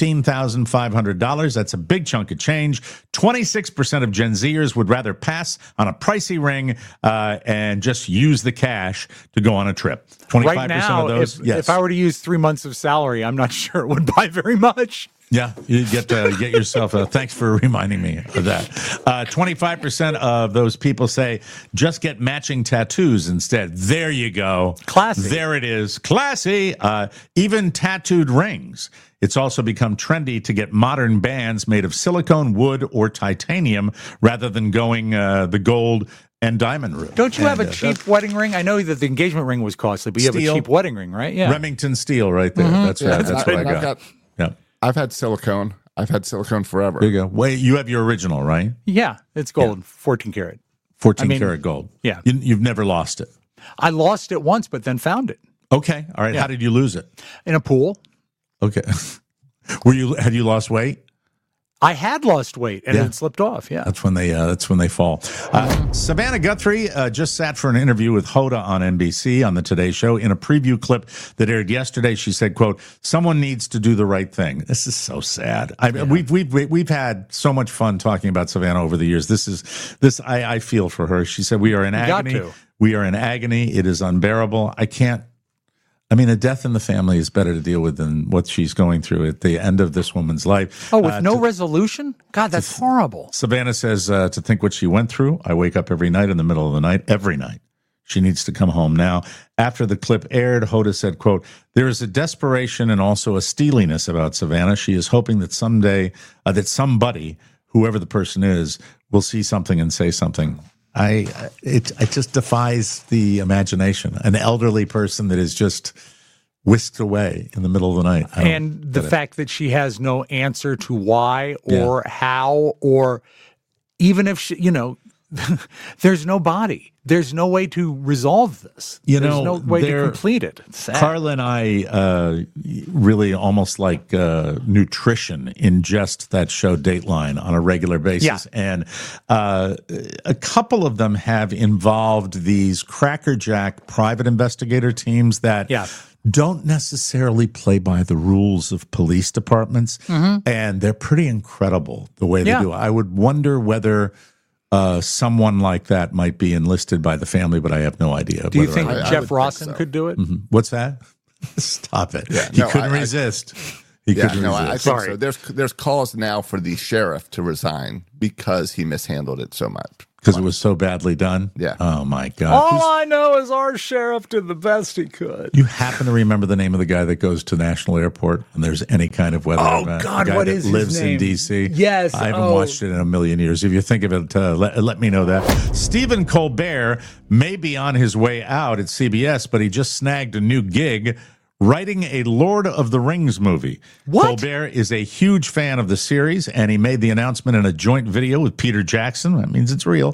$15,500. That's a big chunk of change. 26% of Gen Zers would rather pass on a pricey ring and just use the cash to go on a trip. 25% right now, of those. If I were to use 3 months of salary, I'm not sure it would buy very much. Yeah, you get yourself a thanks for reminding me of that. 25% of those people say just get matching tattoos instead. There you go. Classy. There it is. Classy. Even tattooed rings. It's also become trendy to get modern bands made of silicone, wood, or titanium rather than going the gold and diamond route. Don't you have a cheap wedding ring? I know that the engagement ring was costly, but you have a cheap wedding ring, right? Yeah. Remington steel right there. That's right. That's what I got. Yeah. I've had silicone. I've had silicone forever. There you go. Wait, you have your original, right? Yeah, it's gold, 14 karat. 14 karat gold. Yeah. You've never lost it. I lost it once, but then found it. Okay. All right. Yeah. How did you lose it? In a pool. Okay. Had you lost weight? I had lost weight and it slipped off. Yeah, that's when they fall. Savannah Guthrie just sat for an interview with Hoda on NBC on the Today Show. In a preview clip that aired yesterday, she said, "quote Someone needs to do the right thing." This is so sad. We've had so much fun talking about Savannah over the years. I feel for her. She said, "We are in agony. We are in agony. It is unbearable. A death in the family is better to deal with than what she's going through at the end of this woman's life." Oh, with no resolution? God, that's horrible. Savannah says, to think what she went through, I wake up every night in the middle of the night, every night. She needs to come home now. After the clip aired, Hoda said, quote, "There is a desperation and also a steeliness about Savannah. She is hoping that someday, that somebody, whoever the person is, will see something and say something." It just defies the imagination. An elderly person that is just whisked away in the middle of the night. And the fact that she has no answer to why or how, or even if she, there's no body. There's no way to resolve this. There's no way to complete it. It's sad. Carla and I really almost like nutrition, ingest that show Dateline on a regular basis. Yeah. And a couple of them have involved these crackerjack private investigator teams that don't necessarily play by the rules of police departments. Mm-hmm. And they're pretty incredible the way they do it. I would wonder whether someone like that might be enlisted by the family, but I have no idea. Do you think Jeff Rawson could do it? Mm-hmm. What's that? Stop it. Yeah, he couldn't resist. He couldn't resist. I think so. There's calls now for the sheriff to resign because he mishandled it so much. Because it was so badly done? Yeah. Oh, my God. All I know is our sheriff did the best he could. You happen to remember the name of the guy that goes to National Airport when there's any kind of weather event? God, the guy what that is his lives name? in D.C.? Yes. I haven't watched it in a million years. If you think of it, let me know that. Stephen Colbert may be on his way out at CBS, but he just snagged a new gig writing a Lord of the Rings movie. What? Colbert is a huge fan of the series, and he made the announcement in a joint video with Peter Jackson. That means it's real.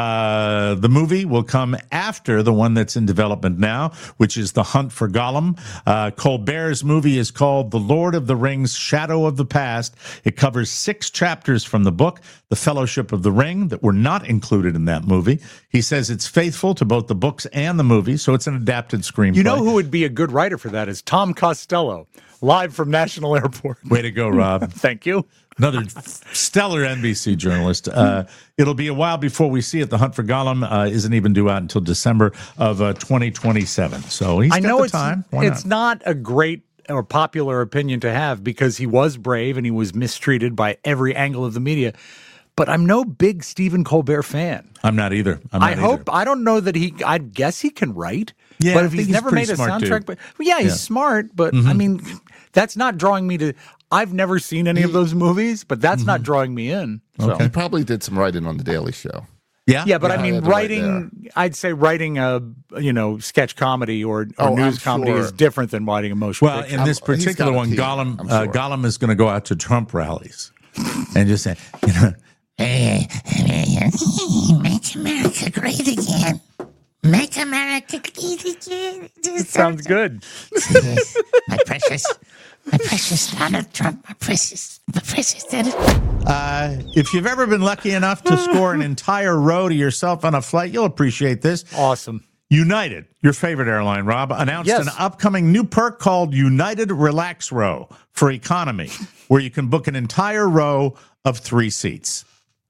The movie will come after the one that's in development now, which is The Hunt for Gollum. Colbert's movie is called The Lord of the Rings, Shadow of the Past. It covers 6 chapters from the book, The Fellowship of the Ring, that were not included in that movie. He says it's faithful to both the books and the movie, so it's an adapted screenplay. You know who would be a good writer for that is Tom Costello, live from National Airport. Way to go, Rob. Thank you. Another stellar NBC journalist. It'll be a while before we see it. The Hunt for Gollum isn't even due out until December of 2027. So he's got the time. It's not a great or popular opinion to have because he was brave and he was mistreated by every angle of the media. But I'm no big Stephen Colbert fan. I'm not either. I don't know that I guess he can write. Yeah, but if he's never made a soundtrack, but he's smart. But I mean, that's not drawing me to. I've never seen any of those movies, but that's not drawing me in. So. He probably did some writing on The Daily Show. Yeah, but I mean, writing. I'd say writing a sketch comedy or news comedy is different than writing a motion picture. Well, in this particular one, Gollum is going to go out to Trump rallies and just say, Hey, make America great again. Make America great again. It sounds good. My precious Donald Trump, my precious Donald. If you've ever been lucky enough to score an entire row to yourself on a flight, you'll appreciate this. Awesome. United, your favorite airline, Rob, announced an upcoming new perk called United Relax Row for economy, where you can book an entire row of 3 seats.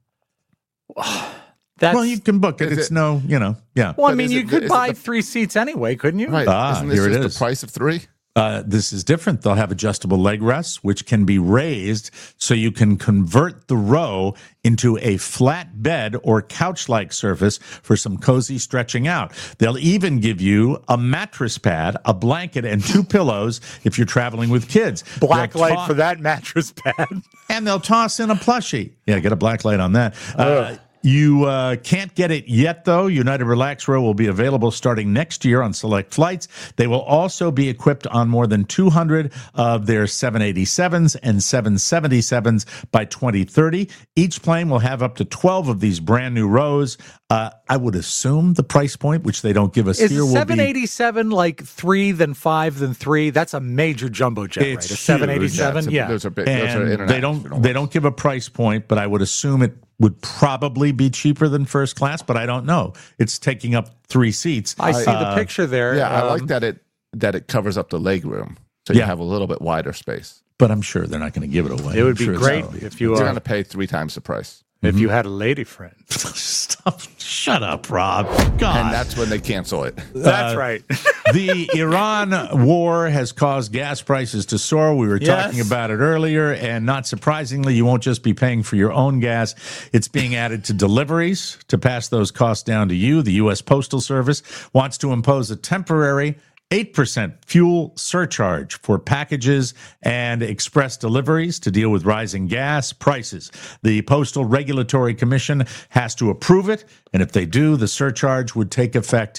Well, you can book it. It's no, yeah. Well, I mean, you could buy 3 seats anyway, couldn't you? Right. Isn't this just the price of 3? This is different. They'll have adjustable leg rests, which can be raised so you can convert the row into a flat bed or couch-like surface for some cozy stretching out. They'll even give you a mattress pad, a blanket, and 2 pillows if you're traveling with kids. Black light for that mattress pad. And they'll toss in a plushie. Yeah, get a black light on that. You can't get it yet, though. United Relax Row will be available starting next year on select flights. They will also be equipped on more than 200 of their 787s and 777s by 2030. Each plane will have up to 12 of these brand new rows. I would assume the price point, which they don't give us here, will be... Is 787 like 3, then 5, then 3? That's a major jumbo jet, right? A 787? Yeah. Those are big. And those are international. they don't give a price point, but I would assume it would probably be cheaper than first class, but I don't know. It's taking up 3 seats. I see the picture there. Yeah, I like that it covers up the leg room, so you have a little bit wider space. But I'm sure they're not going to give it away. It would be great if you are going to pay 3 times the price. If you had a lady friend. Stop. Shut up, Rob. God. And that's when they cancel it. That's right. The Iran war has caused gas prices to soar. We were talking about it earlier, and not surprisingly, you won't just be paying for your own gas. It's being added to deliveries to pass those costs down to you. The U.S. Postal Service wants to impose a temporary 8% fuel surcharge for packages and express deliveries to deal with rising gas prices. The Postal Regulatory Commission has to approve it, and if they do, the surcharge would take effect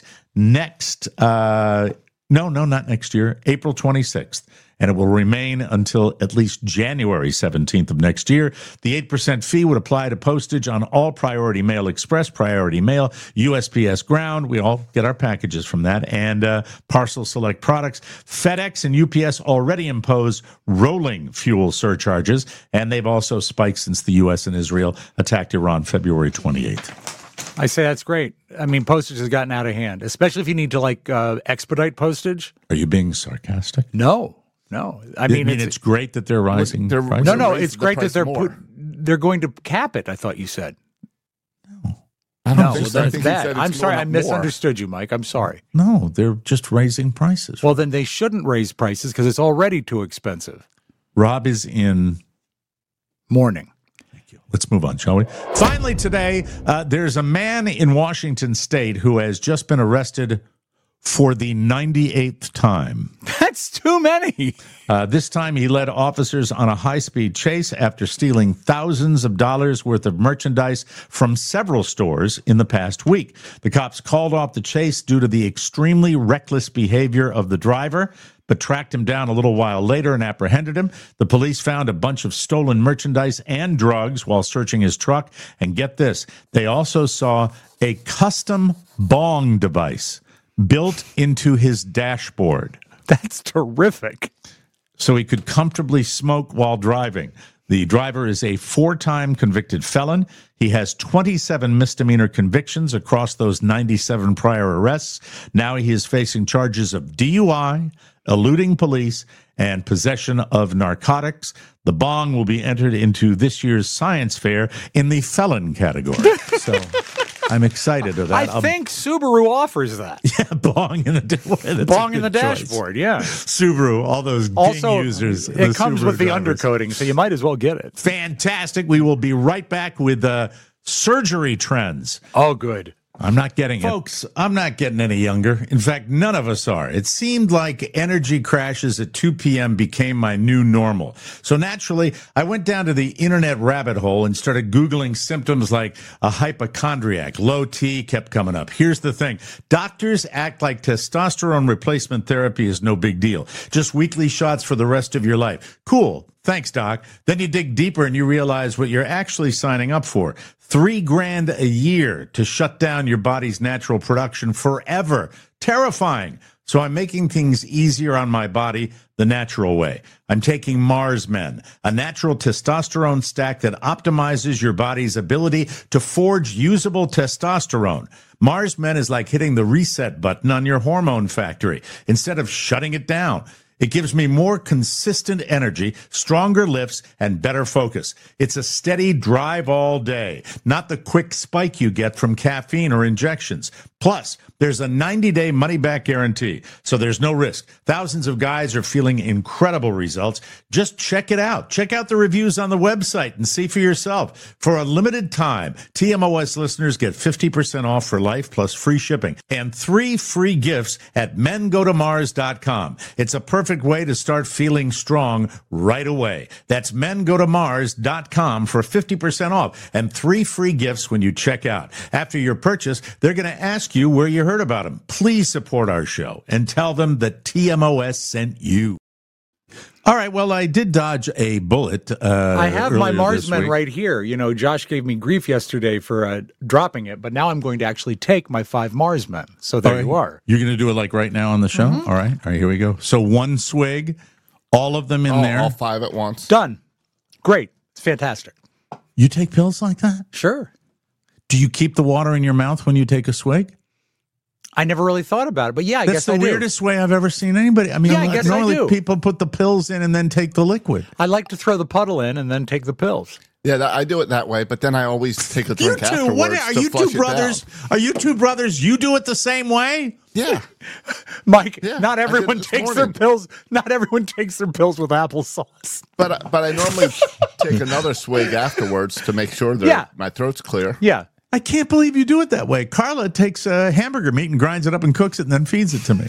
not next year, April 26th. And it will remain until at least January 17th of next year. The 8% fee would apply to postage on all Priority Mail Express, Priority Mail, USPS Ground. We all get our packages from that, and Parcel Select products. FedEx and UPS already impose rolling fuel surcharges, and they've also spiked since the U.S. and Israel attacked Iran February 28th. I say that's great. I mean, postage has gotten out of hand, especially if you need to expedite postage. Are you being sarcastic? No. I mean, it's great that they're rising. Prices. No, it's great that they're going to cap it. I thought you said. No, I don't think so. That's bad. I'm sorry, I misunderstood you, Mike. I'm sorry. No, they're just raising prices. Well, then they shouldn't raise prices because it's already too expensive. Rob is in mourning. Thank you. Let's move on, shall we? Finally, today, there's a man in Washington State who has just been arrested for the 98th time. That's too many. This time he led officers on a high-speed chase after stealing thousands of dollars worth of merchandise from several stores in the past week. The cops called off the chase due to the extremely reckless behavior of the driver, but tracked him down a little while later and apprehended him. The police found a bunch of stolen merchandise and drugs while searching his truck. And get this, they also saw a custom bong device built into his dashboard. That's terrific. So he could comfortably smoke while driving. The driver is a 4-time convicted felon. He has 27 misdemeanor convictions across those 97 prior arrests. Now he is facing charges of DUI, eluding police, and possession of narcotics. The bong will be entered into this year's science fair in the felon category. So I'm excited of that. I think Subaru offers that. Yeah, bong in the dashboard, yeah. Subaru, all those also, users. It comes with the undercoating, so you might as well get it. Fantastic. We will be right back with surgery trends. Oh, good. I'm not getting it. Folks, I'm not getting any younger. In fact, none of us are. It seemed like energy crashes at 2 p.m. became my new normal. So naturally, I went down to the internet rabbit hole and started Googling symptoms like a hypochondriac. Low T kept coming up. Here's the thing. Doctors act like testosterone replacement therapy is no big deal. Just weekly shots for the rest of your life. Cool. Thanks, Doc. Then you dig deeper and you realize what you're actually signing up for. $3,000 a year to shut down your body's natural production forever. Terrifying. So I'm making things easier on my body the natural way. I'm taking Mars Men, a natural testosterone stack that optimizes your body's ability to forge usable testosterone. Mars Men is like hitting the reset button on your hormone factory instead of shutting it down. It gives me more consistent energy, stronger lifts, and better focus. It's a steady drive all day, not the quick spike you get from caffeine or injections. Plus, there's a 90-day money-back guarantee, so there's no risk. Thousands of guys are feeling incredible results. Just check it out. Check out the reviews on the website and see for yourself. For a limited time, TMOS listeners get 50% off for life plus free shipping and 3 free gifts at mengotomars.com. It's a perfect way to start feeling strong right away. That's mengotomars.com for 50% off and 3 free gifts when you check out. After your purchase, they're going to ask you where you heard about them. Please support our show and tell them that TMOS sent you. All right, well, I did dodge a bullet. I have my Mars Men week. right here. You know, Josh gave me grief yesterday for dropping it, but now I'm going to actually take my 5 Mars Men. So there you are. You're going to do it like right now on the show? Mm-hmm. All right, here we go. So 1 swig, all of them in there. All 5 at once. Done. Great. It's fantastic. You take pills like that? Sure. Do you keep the water in your mouth when you take a swig? I never really thought about it, but yeah, I That's guess the I do. weirdest way I've ever seen anybody. I mean, Yeah, I guess I normally do. people put the pills in and then take the liquid. I like to throw the puddle in and then take the pills. Yeah, I do it that way, but then I always take a drink afterwards. What are to you flush two it brothers? down. Are you two brothers? You do it the same way? Yeah. Mike, Yeah, not I did everyone it this takes their morning. pills. Not everyone takes their pills with applesauce. But I normally take another swig afterwards to make sure that my throat's clear. Yeah. I can't believe you do it that way. Carla takes a hamburger meat and grinds it up and cooks it and then feeds it to me.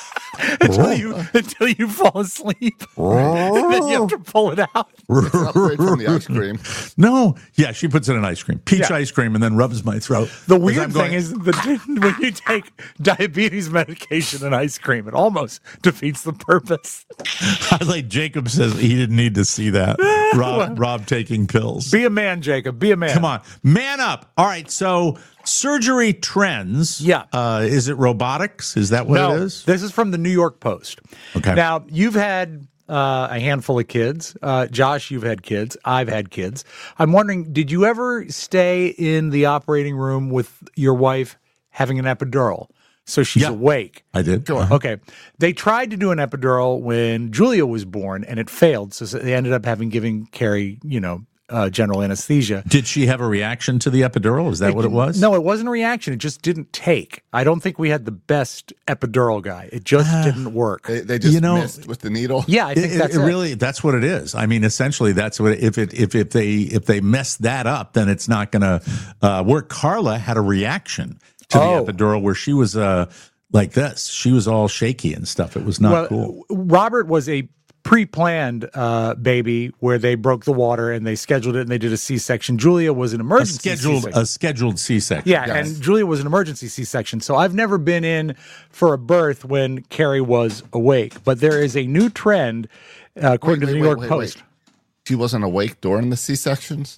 until you fall asleep. And then you have to pull it out. It's an upgrade from the ice cream. No. Yeah, she puts it in ice cream. Peach ice cream and then rubs my throat. The weird thing is that when you take diabetes medication and ice cream, it almost defeats the purpose. Like Jacob says, he didn't need to see that. Rob taking pills. Be a man, Jacob. Be a man. Come on. Man up. All right, so surgery trends. Yeah. Is it robotics? Is that what it is? This is from the New York Post. Okay. Now, you've had a handful of kids. Josh, you've had kids. I've had kids. I'm wondering, did you ever stay in the operating room with your wife having an epidural? So she's awake. I did. Okay. They tried to do an epidural when Julia was born, and it failed. So they ended up giving Carrie, general anesthesia. Did she have a reaction to the epidural? Is that what it was? No, it wasn't a reaction. It just didn't take. I don't think we had the best epidural guy. It just didn't work. They just missed with the needle. Yeah, I think that's it. Really, that's what it is. I mean, essentially, that's what if they mess that up, then it's not going to work. Carla had a reaction to the epidural where she was like this. She was all shaky and stuff. It was not cool. Robert was a pre-planned baby where they broke the water and they scheduled it and they did a C-section. Julia was an emergency C-section. A scheduled C-section. Yeah, and Julia was an emergency C-section. So I've never been in for a birth when Carrie was awake. But there is a new trend, according to the New York Post. She wasn't awake during the C-sections?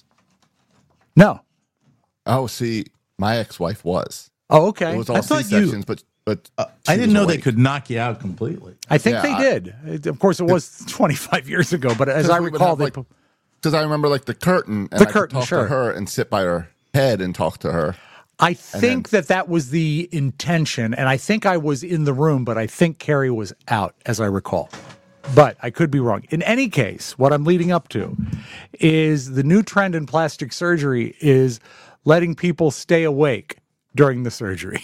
No. Oh, see, my ex-wife was. Oh, okay. It was all C-sections, but I didn't know they could knock you out completely. I think they did. Of course, it was 25 years ago, but as I recall, because I remember like the curtain, and I could talk to her and sit by her head and talk to her. I think that was the intention, and I think I was in the room, but I think Carrie was out, as I recall. But I could be wrong. In any case, what I'm leading up to is the new trend in plastic surgery is letting people stay awake during the surgery.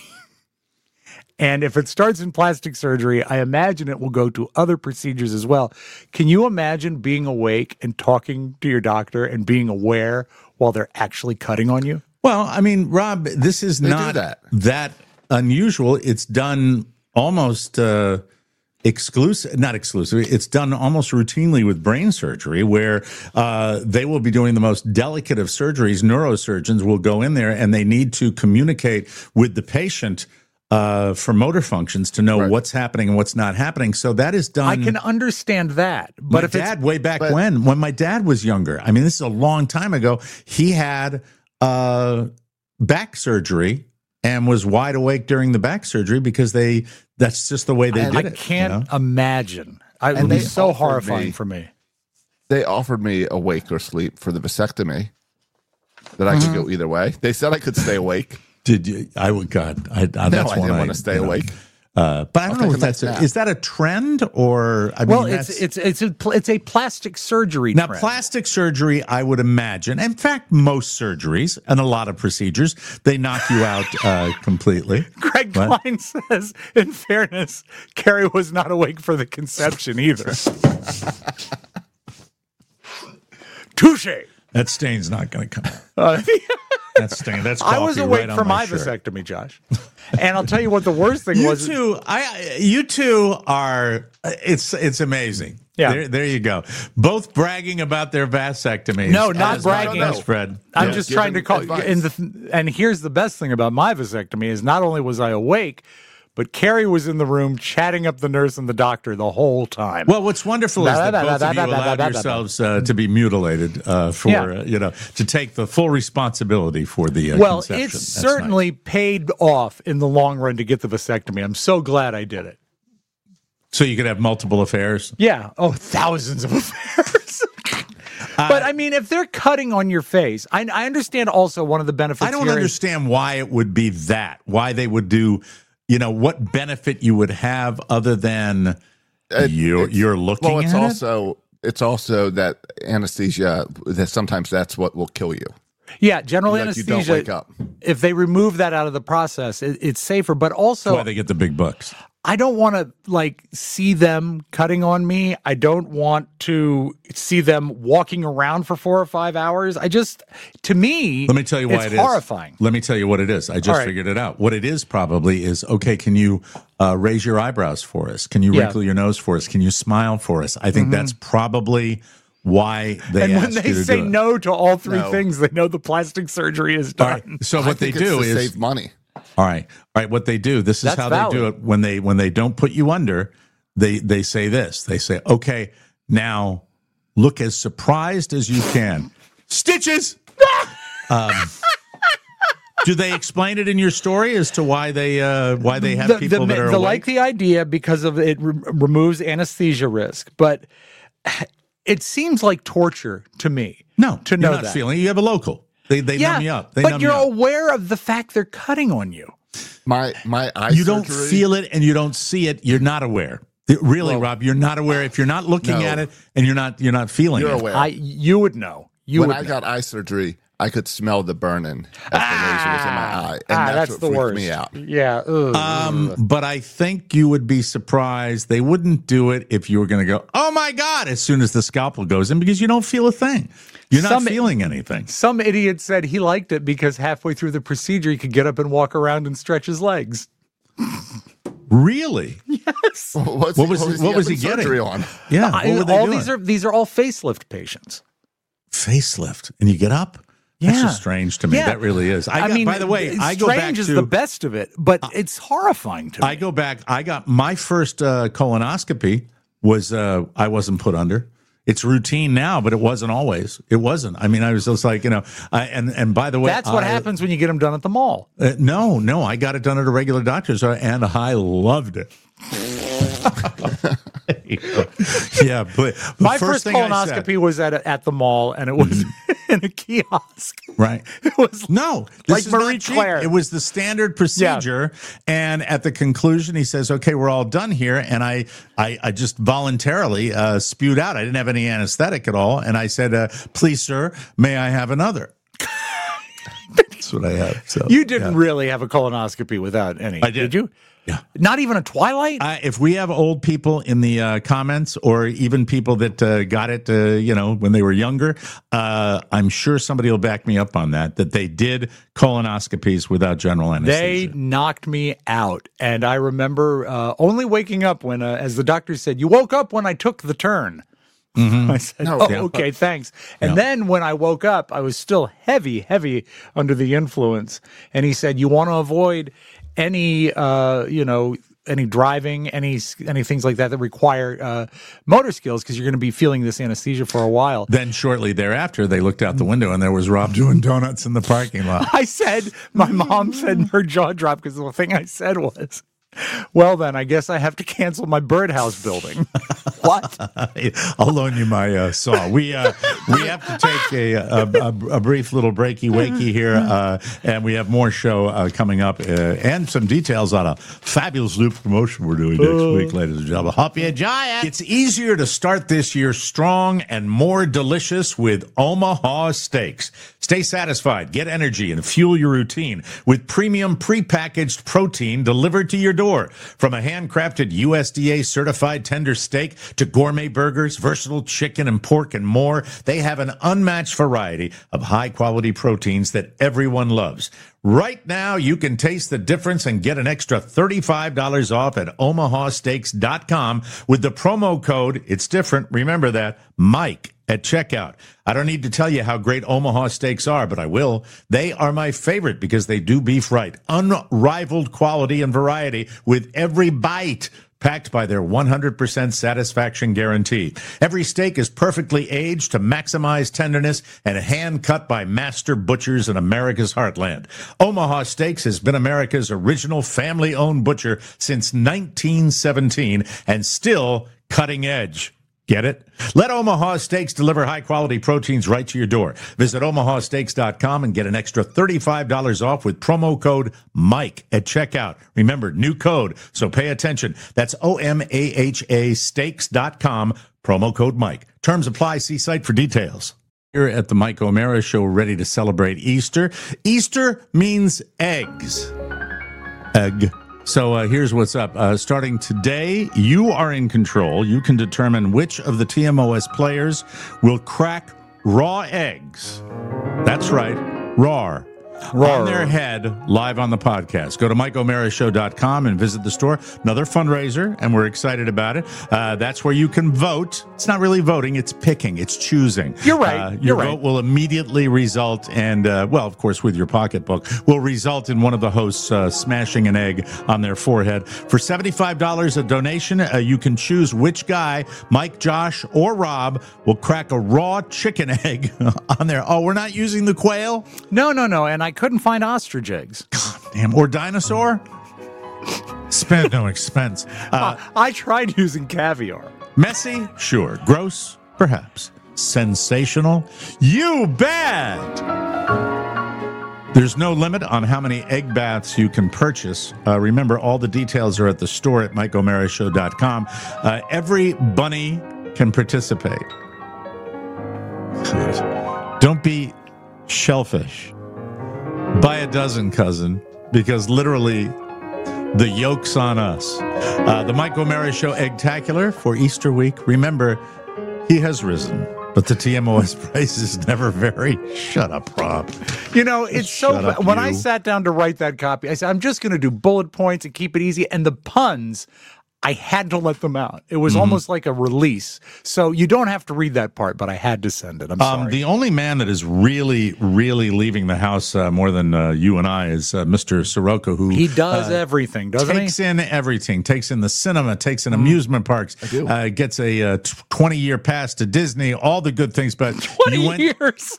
And if it starts in plastic surgery, I imagine it will go to other procedures as well. Can you imagine being awake and talking to your doctor and being aware while they're actually cutting on you? Well, I mean, Rob, this is not that unusual. It's done almost not exclusively. It's done almost routinely with brain surgery, where they will be doing the most delicate of surgeries. Neurosurgeons will go in there and they need to communicate with the patient for motor functions to know what's happening and what's not happening. So that is done. I can understand that. But my if dad, way back when my dad was younger, I mean, this is a long time ago, he had back surgery and was wide awake during the back surgery because that's just the way they did it. I can't imagine. It would be so horrifying for me. They offered me awake or sleep for the vasectomy that I could go either way. They said I could stay awake. Did you? I would. God, I didn't want to stay awake. But I don't know if that's is that a trend or? I mean, it's a plastic surgery. Now, trend. plastic surgery, I would imagine. In fact, most surgeries and a lot of procedures, they knock you out completely. Greg Klein says, in fairness, Carrie was not awake for the conception either. Touche. That stain's not going to come out. That stain. That's coffee. I was awake right for my shirt. vasectomy, Josh. And I'll tell you what the worst thing was. You two are. It's amazing. Yeah. There you go. Both bragging about their vasectomies. No, not bragging. That's Fred. I'm just trying to call. And here's the best thing about my vasectomy is not only was I awake, but Carrie was in the room chatting up the nurse and the doctor the whole time. Well, what's wonderful is that both of you allowed yourselves to be mutilated to take the full responsibility for the conception. It's certainly paid off in the long run to get the vasectomy. I'm so glad I did it. So you could have multiple affairs? Yeah. Oh, thousands of affairs. But I mean, if they're cutting on your face, I understand also one of the benefits. I don't understand why it would be that. Why they would do, what benefit you would have other than you're looking at it? It's also that anesthesia, that sometimes that's what will kill you. Yeah, general anesthesia. You don't wake up. If they remove that out of the process, it's safer. But also, that's why they get the big bucks. I don't want to see them cutting on me. I don't want to see them walking around for 4 or 5 hours. To me, let me tell you why it is horrifying. Let me tell you what it is. I just figured it out. What it is probably is, okay, can you raise your eyebrows for us? Can you wrinkle your nose for us? Can you smile for us? I think that's probably why they and ask when they you to say do it. no to all three things, they know the plastic surgery is done. Right. So what they do is save money. All right. What they do, this is how they do it when they don't put you under, they say this. They say, okay, now look as surprised as you can. Stitches! Do they explain it in your story as to why they have people that are They awake? like the idea because of it removes anesthesia risk, but it seems like torture to me. No, to know you're not that. feeling. You have a local. They numb you up. But you're aware of the fact they're cutting on you. My eye You surgery, don't feel it and you don't see it. You're not aware. Really, Rob, you're not aware. If you're not looking at it and you're not feeling You're it. aware. You would know. When I got eye surgery, I could smell the burning as the laser was in my eye, and that's what the freaked worst. me out. Yeah. But I think you would be surprised. They wouldn't do it if you were going to go, oh my God, as soon as the scalpel goes in, because you don't feel a thing. You're not feeling anything. Some idiot said he liked it because halfway through the procedure, he could get up and walk around and stretch his legs. Really? Yes. What was he getting? Surgery on? Yeah. What were they doing? These are all facelift patients. Facelift, and you get up? That's just strange to me. Yeah. That really is. By the way, I go back strange is to the best of it, but it's horrifying to me. I go back. I got my first colonoscopy was I wasn't put under. It's routine now, but it wasn't always. It wasn't. I mean, I was just like, and by the way, that's what happens when you get them done at the mall. No, I got it done at a regular doctor's, and I loved it. Yeah, but my first colonoscopy was at the mall, and it was in a kiosk. Right. It was This is Marie not cheap. Claire. It was the standard procedure, and at the conclusion, he says, "Okay, we're all done here." And I just voluntarily spewed out. I didn't have any anesthetic at all, and I said, "Please, sir, may I have another?" That's what I have. So you didn't really have a colonoscopy without any. I did. Did you? Yeah. Not even a Twilight? If we have old people in the comments, or even people that got it, when they were younger, I'm sure somebody will back me up on that they did colonoscopies without general anesthesia. They knocked me out. And I remember only waking up when, as the doctor said, you woke up when I took the turn. I said, No, oh, yeah. okay, thanks. And Yeah. then when I woke up, I was still heavy under the influence. And he said, you want to avoid any, any driving, any things like that require motor skills because you're going to be feeling this anesthesia for a while. Then shortly thereafter, they looked out the window and there was Rob doing donuts in the parking lot. I said, my mom said her jaw dropped because the thing I said was, well, then I guess I have to cancel my birdhouse building. What? I'll loan you my saw. We have to take a brief little breaky wakey here, and we have more show coming up and some details on a fabulous new promotion we're doing next week, ladies and gentlemen. Hope you enjoy it. It's easier to start this year strong and more delicious with Omaha Steaks. Stay satisfied, get energy, and fuel your routine with premium prepackaged protein delivered to your door. From a handcrafted USDA certified tender steak to gourmet burgers, versatile chicken and pork and more, they have an unmatched variety of high quality proteins that everyone loves. Right now, you can taste the difference and get an extra $35 off at omahasteaks.com with the promo code, it's different, remember that, Mike at checkout. I don't need to tell you how great Omaha Steaks are, but I will. They are my favorite because they do beef right. Unrivaled quality and variety with every bite, packed by their 100% satisfaction guarantee. Every steak is perfectly aged to maximize tenderness and hand-cut by master butchers in America's heartland. Omaha Steaks has been America's original family-owned butcher since 1917 and still cutting edge. Get it? Let Omaha Steaks deliver high-quality proteins right to your door. Visit omahasteaks.com and get an extra $35 off with promo code Mike at checkout. Remember, new code, so pay attention. That's OMAHA steaks.com, promo code Mike. Terms apply. See site for details. Here at the Mike O'Mara Show, ready to celebrate Easter. Easter means eggs. Egg. So here's what's up. Starting today, you are in control. You can determine which of the TMOS players will crack raw eggs. That's right, raw. On their head, live on the podcast. Go to MikeO'MaraShow.com and visit the store. Another fundraiser, and we're excited about it. That's where you can vote. It's not really voting, it's picking, it's choosing. You're right. Your vote will immediately result, and well, of course, with your pocketbook, will result in one of the hosts smashing an egg on their forehead. For $75 a donation, you can choose which guy, Mike, Josh, or Rob, will crack a raw chicken egg on there. Oh, we're not using the quail? No. And I couldn't find ostrich eggs. God damn. Or dinosaur? Spend no expense. I tried using caviar. Messy? Sure. Gross? Perhaps. Sensational? You bet! There's no limit on how many egg baths you can purchase. Remember, all the details are at the store at MikeO'MaraShow.com. Every bunny can participate. Don't be shellfish. Buy a dozen, cousin, because literally the yoke's on us. The Mike O'Mara Show Eggtacular for Easter week. Remember, he has risen, but the TMOS prices never vary. Shut up, Rob. You know, it's so... When I sat down to write that copy, I said, I'm just going to do bullet points and keep it easy. And the puns... I had to let them out. It was almost like a release. So you don't have to read that part, but I had to send it. I'm sorry. The only man that is really, really leaving the house more than you and I is Mr. Soroka, who... He does everything, doesn't he? Takes in everything. Takes in the cinema, takes in amusement parks. Gets a 20-year pass to Disney, all the good things. But 20 years?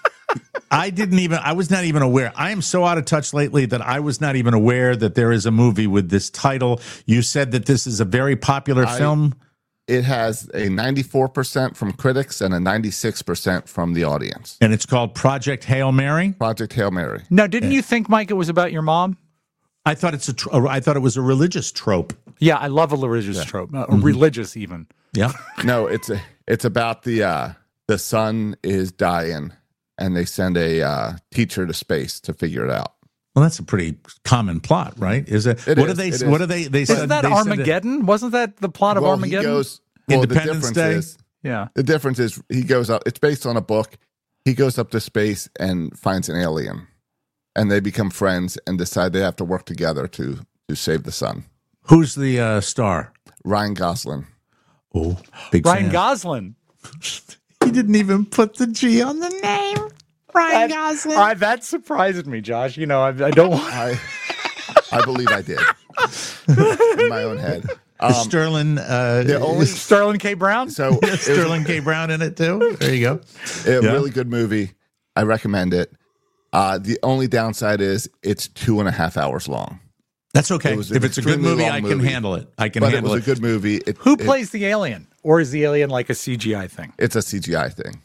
I was not even aware. I am so out of touch lately that I was not even aware that there is a movie with this title. You said that this is a very popular film. It has a 94% from critics and a 96% from the audience. And it's called Project Hail Mary? Project Hail Mary. Now, didn't you think, Mike, it was about your mom? I thought I thought it was a religious trope. Yeah, I love a religious trope. Religious even. Yeah. No, it's about the sun is dying. And they send a teacher to space to figure it out. Well, that's a pretty common plot, right? Is it? What do they? Isn't that Armageddon? Wasn't that the plot of Armageddon? Independence Day. Yeah. The difference is he goes up. It's based on a book. He goes up to space and finds an alien, and they become friends and decide they have to work together to save the sun. Who's the star? Ryan Gosling. Oh, big Ryan fan. Gosling. He didn't even put the G on the name. Ryan Gosling. That surprised me, Josh. You know, I don't want. I believe I did in my own head. Sterling. Sterling K. Brown. So Sterling K. Brown in it too. There you go. Really good movie. I recommend it. The only downside is it's 2.5 hours long. That's okay. If it's a good movie, I can handle it. But it was a good movie. Who plays the alien? Or is the alien like a CGI thing? It's a CGI thing.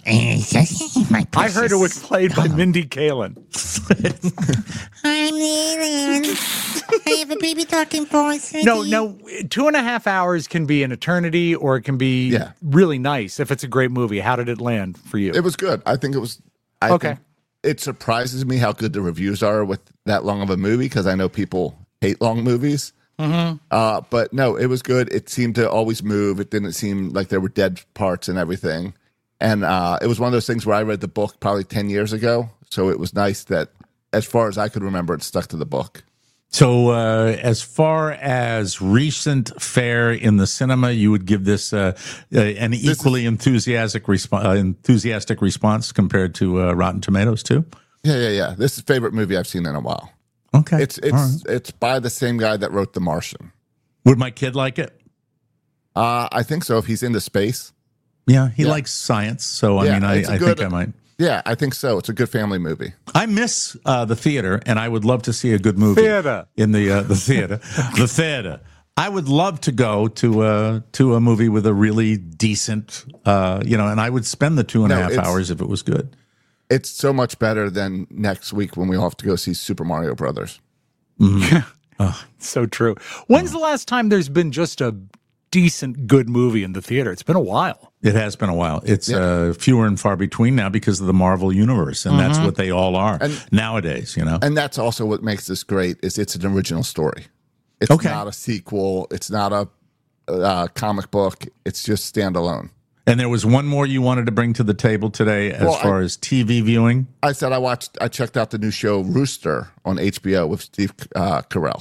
I heard it was played by Mindy Kaling. I'm the alien. I have a baby talking voice. No. 2.5 hours can be an eternity, or it can be really nice if it's a great movie. How did it land for you? It was good. I think it was. Okay. It surprises me how good the reviews are with that long of a movie, because I know people hate long movies. Mm-hmm. But no, it was good. It seemed to always move. It didn't seem like there were dead parts and everything. And it was one of those things where I read the book probably 10 years ago. So it was nice that, as far as I could remember, it stuck to the book. So as far as recent fare in the cinema, you would give this an equally enthusiastic response compared to Rotten Tomatoes too? Yeah. This is the favorite movie I've seen in a while. Okay. It's by the same guy that wrote The Martian. Would my kid like it? I think so, if he's into space. Yeah, he likes science, so I think I might. Yeah, I think so. It's a good family movie. I miss the theater, and I would love to see a good movie in the theater. The theater. I would love to go to a movie with a really decent, and I would spend the 2.5 hours if it was good. It's so much better than next week when we all have to go see Super Mario Brothers. Mm-hmm. So true. When's the last time there's been just a decent, good movie in the theater? It's been a while. It has been a while. It's fewer and far between now because of the Marvel Universe, and that's what they all are nowadays, And that's also what makes this great, is it's an original story. It's not a sequel. It's not a comic book. It's just standalone. And there was one more you wanted to bring to the table today as far as TV viewing? I said I checked out the new show Rooster on HBO with Steve Carell.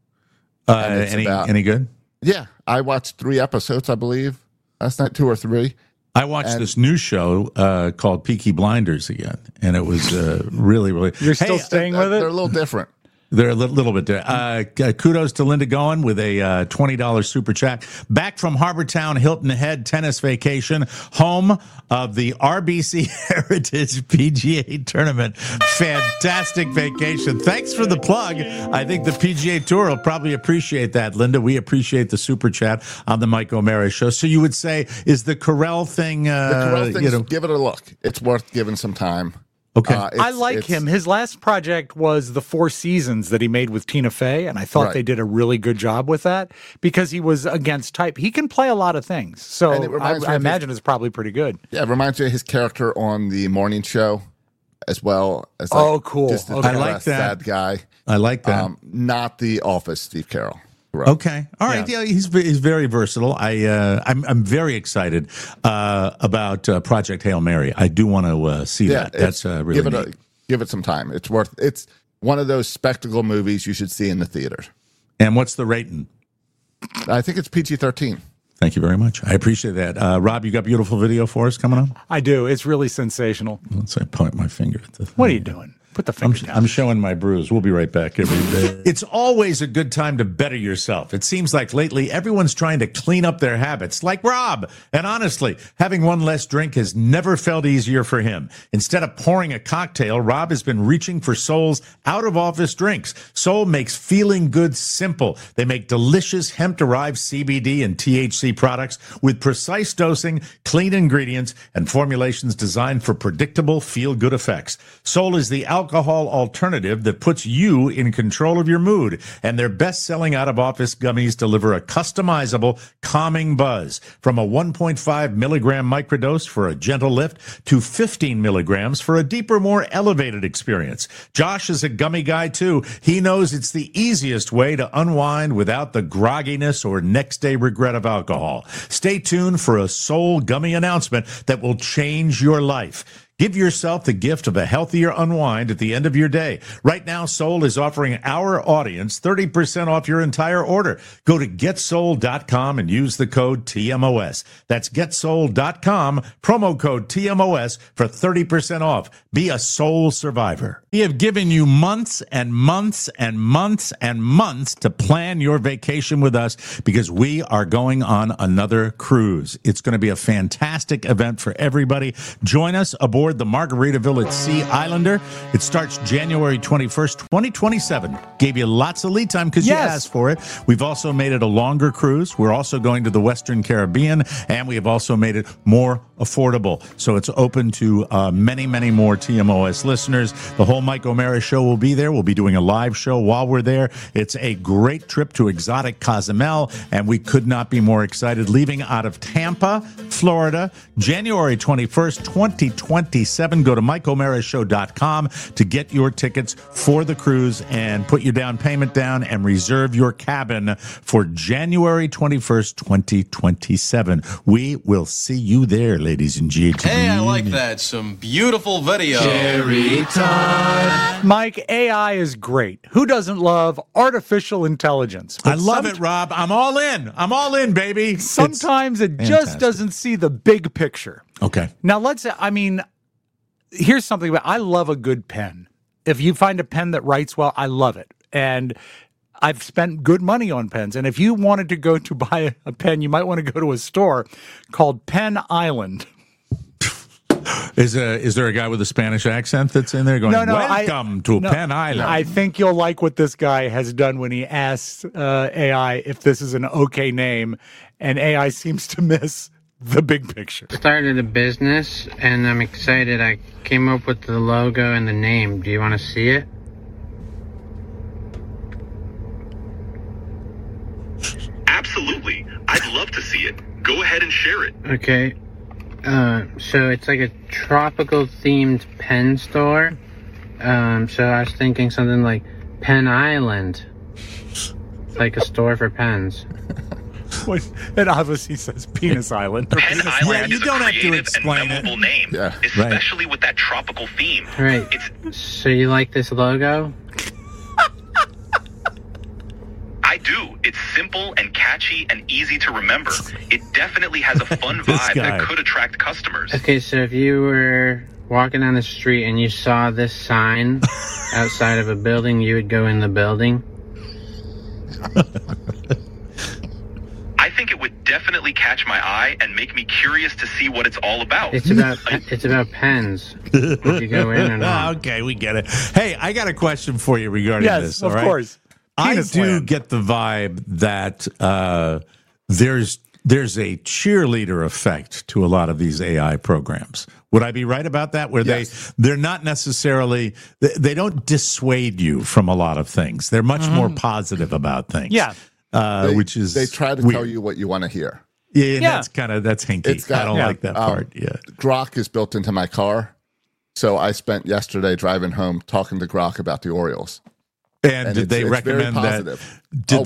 Any good? Yeah. I watched 3 episodes, I believe. Last night, 2 or 3. I watched this new show called Peaky Blinders again, and it was really, really... You're still staying with it? They're a little different. They're a little bit different. Kudos to Linda Goen with a $20 super chat. Back from Harbortown Hilton Head tennis vacation, home of the RBC Heritage PGA Tournament. Fantastic vacation. Thanks for the plug. I think the PGA Tour will probably appreciate that, Linda. We appreciate the super chat on the Mike O'Mara Show. So you would say, is the Carell thing... the Carell thing, give it a look. It's worth giving some time. Okay. I like him. His last project was the 4 Seasons that he made with Tina Fey, and I thought they did a really good job with that because he was against type. He can play a lot of things, so I imagine it's probably pretty good. Yeah, it reminds me of his character on the morning show as well. As cool. Just I like that. Sad guy. I like that. Not The Office, Steve Carell. Right. Okay. All right. Yeah, he's very versatile. I'm very excited about Project Hail Mary. I do want to see that. That's really neat. Give it some time. It's one of those spectacle movies you should see in the theater. And what's the rating? I think it's PG-13. Thank you very much. I appreciate that. Rob, you got beautiful video for us coming up? I do. It's really sensational. Let's point my finger at the thing. What are you doing? Put the finger down. I'm showing my bruise. We'll be right back every day. It's always a good time to better yourself. It seems like lately everyone's trying to clean up their habits, like Rob. And honestly, having one less drink has never felt easier for him. Instead of pouring a cocktail, Rob has been reaching for Sol's out-of-office drinks. Sol makes feeling good simple. They make delicious hemp-derived CBD and THC products with precise dosing, clean ingredients, and formulations designed for predictable, feel-good effects. Sol is the alcohol alternative that puts you in control of your mood, and their best-selling out-of-office gummies deliver a customizable, calming buzz. From a 1.5 milligram microdose for a gentle lift to 15 milligrams for a deeper, more elevated experience. Josh is a gummy guy, too. He knows it's the easiest way to unwind without the grogginess or next-day regret of alcohol. Stay tuned for a Sol gummy announcement that will change your life. Give yourself the gift of a healthier unwind at the end of your day. Right now, Soul is offering our audience 30% off your entire order. Go to getsoul.com and use the code TMOS. That's getsoul.com, promo code TMOS for 30% off. Be a soul survivor. We have given you months and months and months and months to plan your vacation with us because we are going on another cruise. It's going to be a fantastic event for everybody. Join us aboard the Margaritaville at Sea Islander. It starts January 21st, 2027. Gave you lots of lead time because you asked for it. We've also made it a longer cruise. We're also going to the Western Caribbean, and we have also made it more affordable. So it's open to many, many more TMOS listeners. The whole Mike O'Mara show will be there. We'll be doing a live show while we're there. It's a great trip to exotic Cozumel, and we could not be more excited. Leaving out of Tampa, Florida, January 21st, 2027. Go to MikeO'MaraShow.com to get your tickets for the cruise and put your down payment down and reserve your cabin for January 21st, 2027. We will see you there, ladies and gentlemen. Hey, I like that. Some beautiful video. Cherry time. Mike, AI is great. Who doesn't love artificial intelligence? I love it, Rob. I'm all in. I'm all in, baby. Sometimes it just doesn't see the big picture. Okay. Now, here's something about I love a good pen. If you find a pen that writes well, I love it. And I've spent good money on pens. And if you wanted to go to buy a pen, you might want to go to a store called Pen Island. Is there a guy with a Spanish accent that's in there going, welcome to Pen Island? I think you'll like what this guy has done when he asks AI if this is an okay name, and AI seems to miss the big picture. Started a business, and I'm excited. I came up with the logo and the name. Do you want to see it? Absolutely. I'd love to see it. Go ahead and share it. Okay. So it's like a tropical themed pen store. So I was thinking something like Pen Island. It's like a store for pens. It obviously says Penis Island. Pen Island you is a don't have to creative explain and memorable name, Yeah. especially with that tropical theme. Right. So you like this logo? I do. It's simple and catchy and easy to remember. It definitely has a fun vibe that could attract customers. Okay, so if you were walking down the street and you saw this sign outside of a building, you would go in the building? I think it would definitely catch my eye and make me curious to see what it's all about. It's about pens. Would you go in or not? Okay, we get it. Hey, I got a question for you regarding this. Yes, of course. I do get the vibe that there's a cheerleader effect to a lot of these AI programs. Would I be right about that? Where they're not necessarily, they don't dissuade you from a lot of things. They're much more positive about things. Yeah. Which is they try to weird. tell you what you want to hear. Yeah, that's hinky. I don't like that part. Yeah. Grok is built into my car. So I spent yesterday driving home talking to Grok about the Orioles. And did they recommend that? Did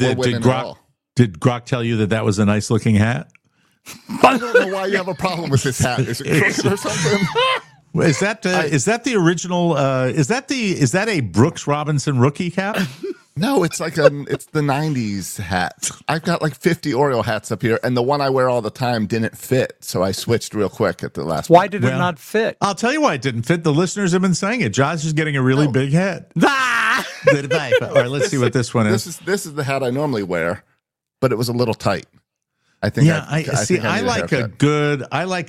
Grok tell you that was a nice looking hat? I don't know why you have a problem with this hat. Is it crooked or something? Is that the original? Is that a Brooks Robinson rookie cap? No, it's like it's the 90s hat. I've got like 50 Oriole hats up here, and the one I wear all the time didn't fit, so I switched real quick at the last Why did it not fit? I'll tell you why it didn't fit. The listeners have been saying it. Josh is getting a really big head. All right, let's see what this one is. This is the hat I normally wear, but it was a little tight. I think. Yeah, I like a good.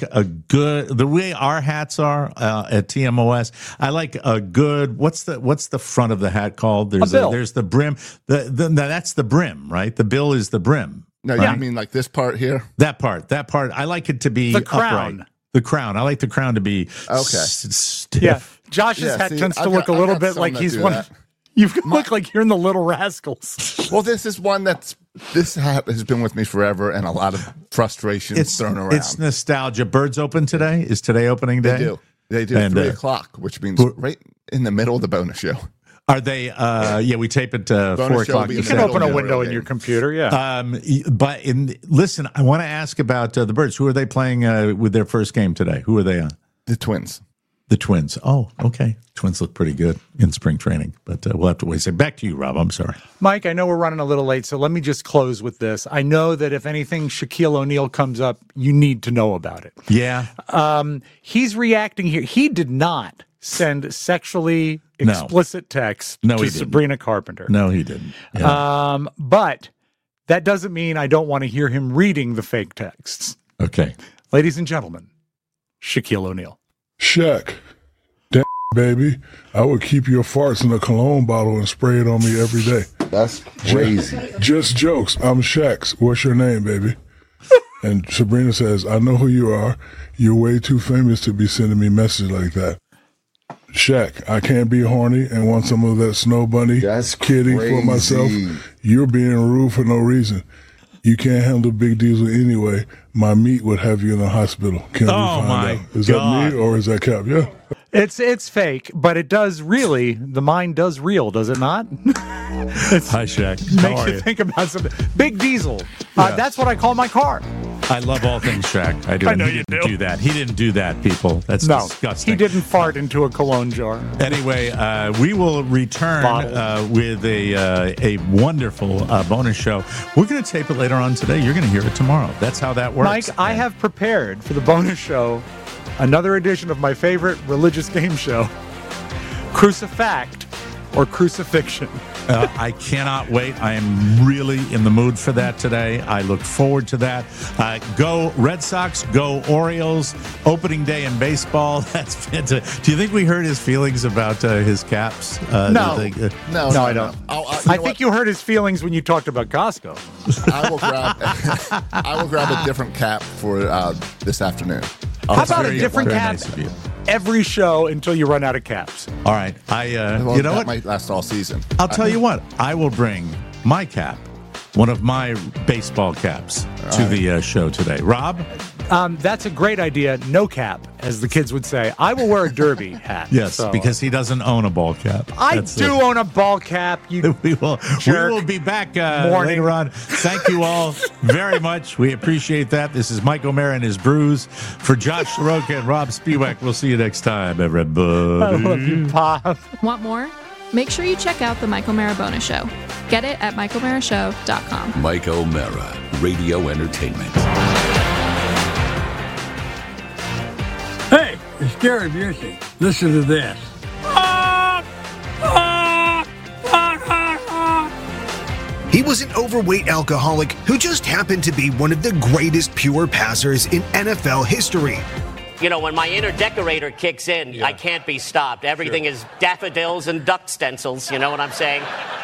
The way our hats are at TMOS. I like a good. What's the front of the hat called? There's the brim. That's the brim, right? The bill is the brim. No, right? you mean like this part here? That part. I like it to be the crown. Upright. The crown. I like the crown to be stiff. Yeah, Josh's hat tends to look a little bit like he's one. You look like you're in the Little Rascals. Well, this is one this hat has been with me forever, and a lot of frustration thrown around. It's nostalgia. Birds open today? Is today opening day? They do. And, 3 o'clock, which means right in the middle of the bonus show. Are they? We tape it 4 o'clock. You can open a window in your computer, yeah. Listen, I want to ask about the Birds. Who are they playing with their first game today? Who are they on? The Twins. The Twins. Oh, okay. Twins look pretty good in spring training, but we'll have to wait. Back to you, Rob. I'm sorry. Mike, I know we're running a little late, so let me just close with this. I know that if anything Shaquille O'Neal comes up, you need to know about it. Yeah. He's reacting here. He did not send sexually explicit text to Sabrina Carpenter. No, he didn't. Yeah. But that doesn't mean I don't want to hear him reading the fake texts. Okay. Ladies and gentlemen, Shaquille O'Neal. Shaq, damn, baby, I would keep your farts in a cologne bottle and spray it on me every day. That's crazy. Just jokes. I'm Shaq's. What's your name, baby? And Sabrina says, I know who you are. You're way too famous to be sending me messages like that. Shaq, I can't be horny and want some of that Snow Bunny kidding for myself. You're being rude for no reason. You can't handle Big Diesel anyway. My meat would have you in the hospital. Can we find out? Is that me or is that Cap? Yeah. It's fake, but it does really, the mind does reel, does it not? Hi, Shaq. Makes you think about something. Big Diesel. That's what I call my car. I love all things Shaq. I do. I know he didn't do that. He didn't do that, people. That's disgusting. He didn't fart into a cologne jar. Anyway, we will return with a wonderful bonus show. We're going to tape it later on today. You're going to hear it tomorrow. That's how that works. Mike, I have prepared for the bonus show another edition of my favorite religious game show, Crucifact or Crucifixion. I cannot wait. I am really in the mood for that today. I look forward to that. Go Red Sox, go Orioles. Opening day in baseball. That's fantastic. Do you think we heard his feelings about his caps? No, I don't. I think what? you hurt his feelings when you talked about Costco. I will grab a different cap for this afternoon. How about a different cap every show until you run out of caps? All right. You know what? Might last all season. I'll tell you what. I will bring my cap, one of my baseball caps, to the show today. Rob? That's a great idea. No cap, as the kids would say. I will wear a derby hat. Yes, because he doesn't own a ball cap. I do own a ball cap. We will be back later on. Thank you all very much. We appreciate that. This is Mike O'Mara and his brews. For Josh LaRocca and Rob Spiewak, we'll see you next time, everybody. I love you, Pop. Want more? Make sure you check out the Mike O'Mara bonus show. Get it at MikeO'MaraShow.com. Mike O'Mara, Radio Entertainment. Hey, it's Gary Busey. Listen to this. He was an overweight alcoholic who just happened to be one of the greatest pure passers in NFL history. You know, when my inner decorator kicks in, I can't be stopped. Everything is daffodils and duck stencils, you know what I'm saying?